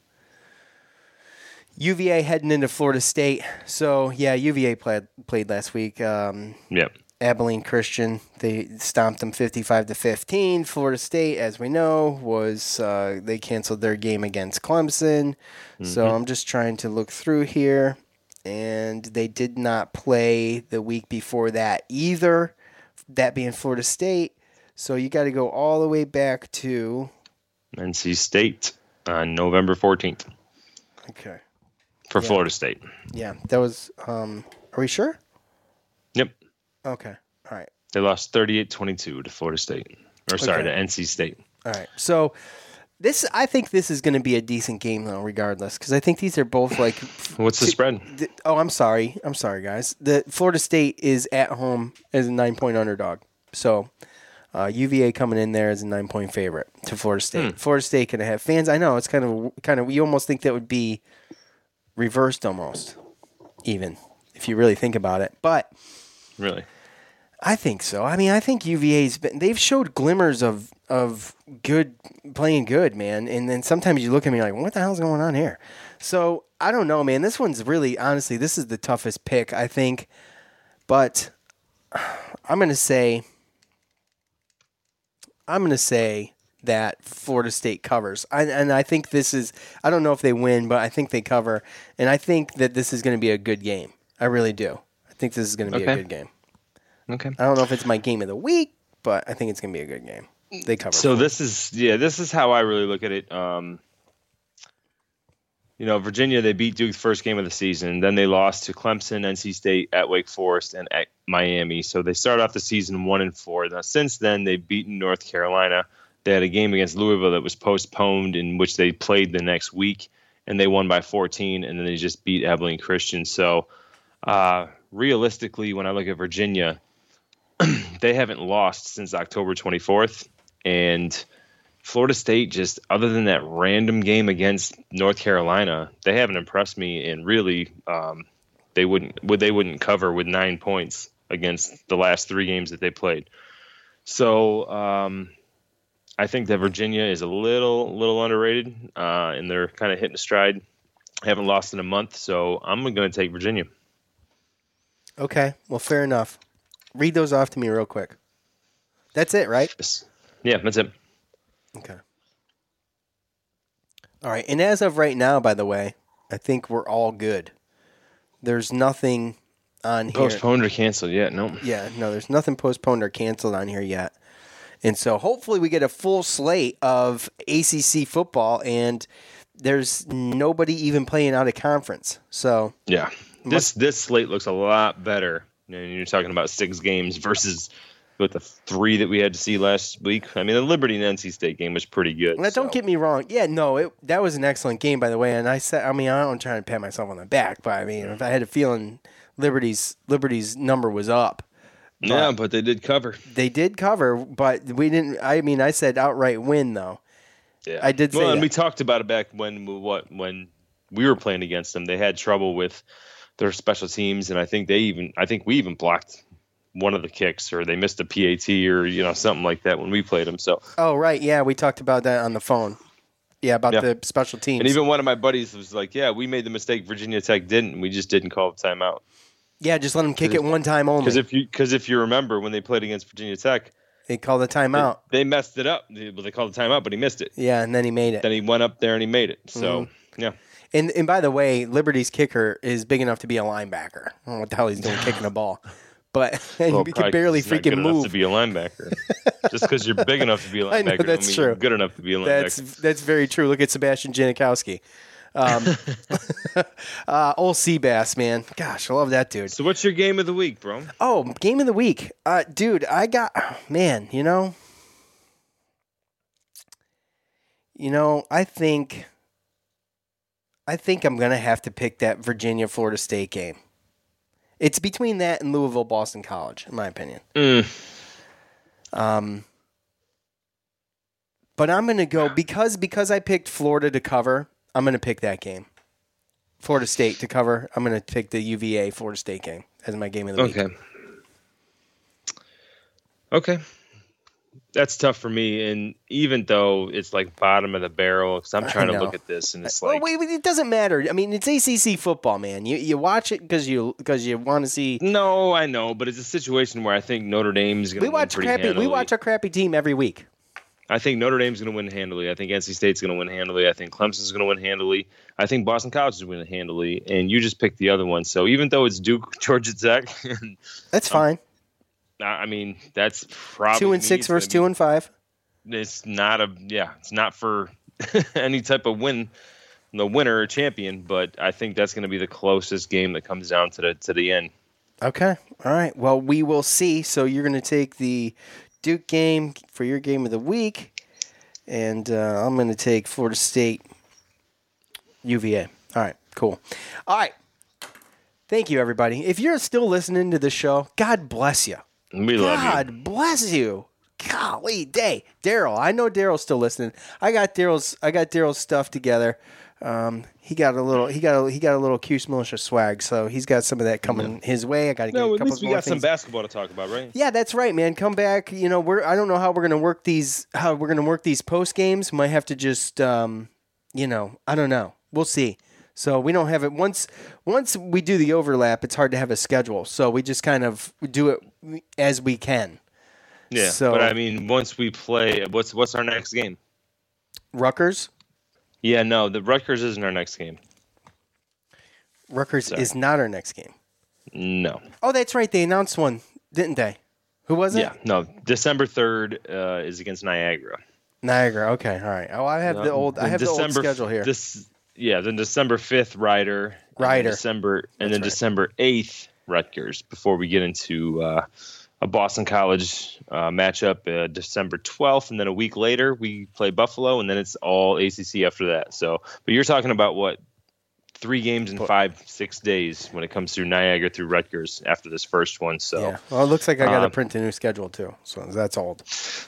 UVA heading into Florida State. So, yeah, UVA played last week. Yep. Abilene Christian, they stomped them 55-15. Florida State, as we know, was they canceled their game against Clemson. Mm-hmm. So I'm just trying to look through here, and they did not play the week before that either, that being Florida State. So you got to go all the way back to NC State on November 14th. Okay. For Florida State. Yeah, that was are we sure? Yep. Okay. All right. They lost 38-22 to Florida State. Or sorry, to NC State. All right. So I think this is going to be a decent game though, regardless, because I think these are both like. What's the spread? I'm sorry, guys. The Florida State is at home as a 9-point underdog. So UVA coming in there as a 9-point favorite to Florida State. Florida State going to have fans. I know it's kind of. You almost think that would be reversed almost, even if you really think about it, but. Really? I think so. I mean, I think they've showed glimmers of good playing good, man. And then sometimes you look at me like, what the hell's going on here? So I don't know, man. This one's really, honestly, this is the toughest pick, I think. But I'm going to say that Florida State covers. And I think this is, I don't know if they win, but I think they cover. And I think that this is going to be a good game. I really do. I think this is going to be a good game. Okay. I don't know if it's my game of the week, but I think it's going to be a good game. They cover. So this is how I really look at it. Virginia, they beat Duke the first game of the season. Then they lost to Clemson, NC State, at Wake Forest, and at Miami. So they started off the season 1-4. Now, since then, they've beaten North Carolina. They had a game against Louisville that was postponed, in which they played the next week, and they won by 14, and then they just beat Abilene Christian. So realistically, when I look at Virginia, they haven't lost since October 24th, and Florida State, just other than that random game against North Carolina, they haven't impressed me. And really, they wouldn't cover with 9 points against the last 3 games that they played. So I think that Virginia is a little underrated, and they're kind of hitting a stride. Haven't lost in a month, so I'm going to take Virginia. Okay, well, fair enough. Read those off to me real quick. That's it, right? Yeah, that's it. Okay. All right. And as of right now, by the way, I think we're all good. There's nothing on here. Postponed or canceled yet? No. Yeah, no, there's nothing postponed or canceled on here yet. And so hopefully we get a full slate of ACC football, and there's nobody even playing out of conference. So yeah, this slate looks a lot better. You're talking about 6 games versus with the 3 that we had to see last week. I mean, the Liberty and NC State game was pretty good. Now, don't get me wrong. Yeah, no, that was an excellent game, by the way. And I don't try to pat myself on the back, but I mean, if I had a feeling Liberty's number was up. But they did cover. They did cover, but we didn't. I mean, I said outright win, though. Yeah, I did say that. And we talked about it back when we were playing against them. They had trouble with their special teams, and I think we even blocked one of the kicks, or they missed a PAT, or something like that when we played them. So. Oh right, yeah, we talked about that on the phone. Yeah, about the special teams. And even one of my buddies was like, "Yeah, we made the mistake. Virginia Tech didn't. And we just didn't call a timeout." Yeah, just let them kick it one time only. Because if you remember when they played against Virginia Tech, they called a timeout. They messed it up. They called a timeout, but he missed it. Yeah, and then he made it. Then he went up there and he made it. So yeah. And by the way, Liberty's kicker is big enough to be a linebacker. I don't know what the hell he's doing kicking a ball. But he can barely freaking move. To be a linebacker. Just because you're big enough to be a linebacker, I know, that's true. You're good enough to be a linebacker. That's very true. Look at Sebastian Janikowski. Old Seabass, man. Gosh, I love that dude. So what's your game of the week, bro? Oh, game of the week. Dude, I got, man, I think I'm going to have to pick that Virginia-Florida State game. It's between that and Louisville-Boston College, in my opinion. But I'm going to go, because I picked Florida to cover, I'm going to pick that game. Florida State to cover. I'm going to pick the UVA Florida State game as my game of the week. Okay. That's tough for me. And even though it's like bottom of the barrel, because I'm trying to look at this and it's like. Well, it doesn't matter. I mean, it's ACC football, man. You watch it because you want to see. No, I know. But it's a situation where I think Notre Dame's going to win pretty handily. We watch a crappy team every week. I think Notre Dame's going to win handily. I think NC State's going to win handily. I think Clemson's going to win handily. I think Boston College is going to win handily. And you just picked the other one. So even though it's Duke, Georgia Tech. That's fine. I mean, that's probably 2-6 versus 2-5. It's not for any type of win, the winner or champion. But I think that's going to be the closest game that comes down to the end. Okay. All right. Well, we will see. So you're going to take the Duke game for your game of the week, and I'm going to take Florida State UVA. All right, cool. All right. Thank you, everybody. If you're still listening to the show, God bless you. We love you. God bless you. Golly day. Daryl, I know Daryl's still listening. I got Daryl's stuff together. He got a little Cuse Militia swag, so he's got some of that coming his way. I got to get a couple at least we got things. some basketball to talk about, right? Yeah, that's right, man. Come back. I don't know how we're gonna work these post games. Might have to just I don't know. We'll see. So we don't have it. Once we do the overlap, it's hard to have a schedule. So we just kind of do it as we can. Yeah, so, but I mean, once we play, what's our next game? Rutgers? Yeah, no, the Rutgers isn't our next game. Rutgers is not our next game. No. Oh, that's right. They announced one, didn't they? Who was it? Yeah, no. December 3rd is against Niagara. Niagara. Okay, all right. Oh, I have the old schedule here. Then December 5th, Ryder. And then December 8th, Rutgers. Before we get into a Boston College matchup, December 12th, and then a week later we play Buffalo, and then it's all ACC after that. So, but you're talking about what? 3 games in 5-6 days when it comes through Niagara through Rutgers after this first one. So, yeah. Well, it looks like I got to print a new schedule too. So that's old.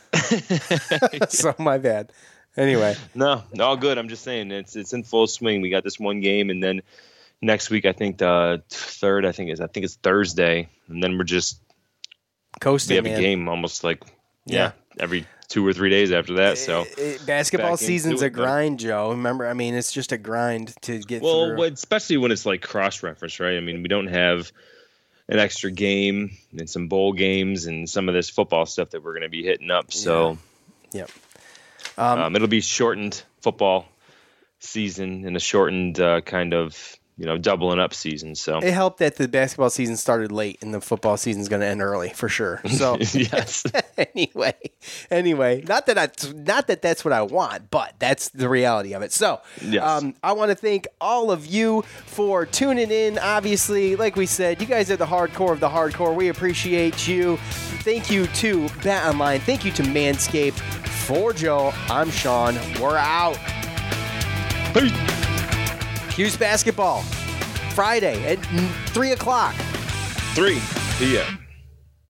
So my bad. Anyway, no, all good. I'm just saying it's in full swing. We got this one game, and then next week I think the third I think it's Thursday, and then we're just coasting. We have a game almost like every 2 or 3 days after that. So basketball season's a grind, Joe. Remember, I mean, it's just a grind to get through. Well, especially when it's like cross-reference, right? I mean, we don't have an extra game and some bowl games and some of this football stuff that we're going to be hitting up. So, it'll be shortened football season and a shortened kind of doubling up season. So it helped that the basketball season started late and the football season's going to end early for sure. So yes. anyway, not that that's what I want, but that's the reality of it. So yes. I want to thank all of you for tuning in. Obviously, like we said, you guys are the hardcore of the hardcore. We appreciate you. Thank you to Bet Online. Thank you to Manscaped. For Joe, I'm Sean. We're out. Peace. Hughes basketball, Friday at 3 o'clock. 3 p.m.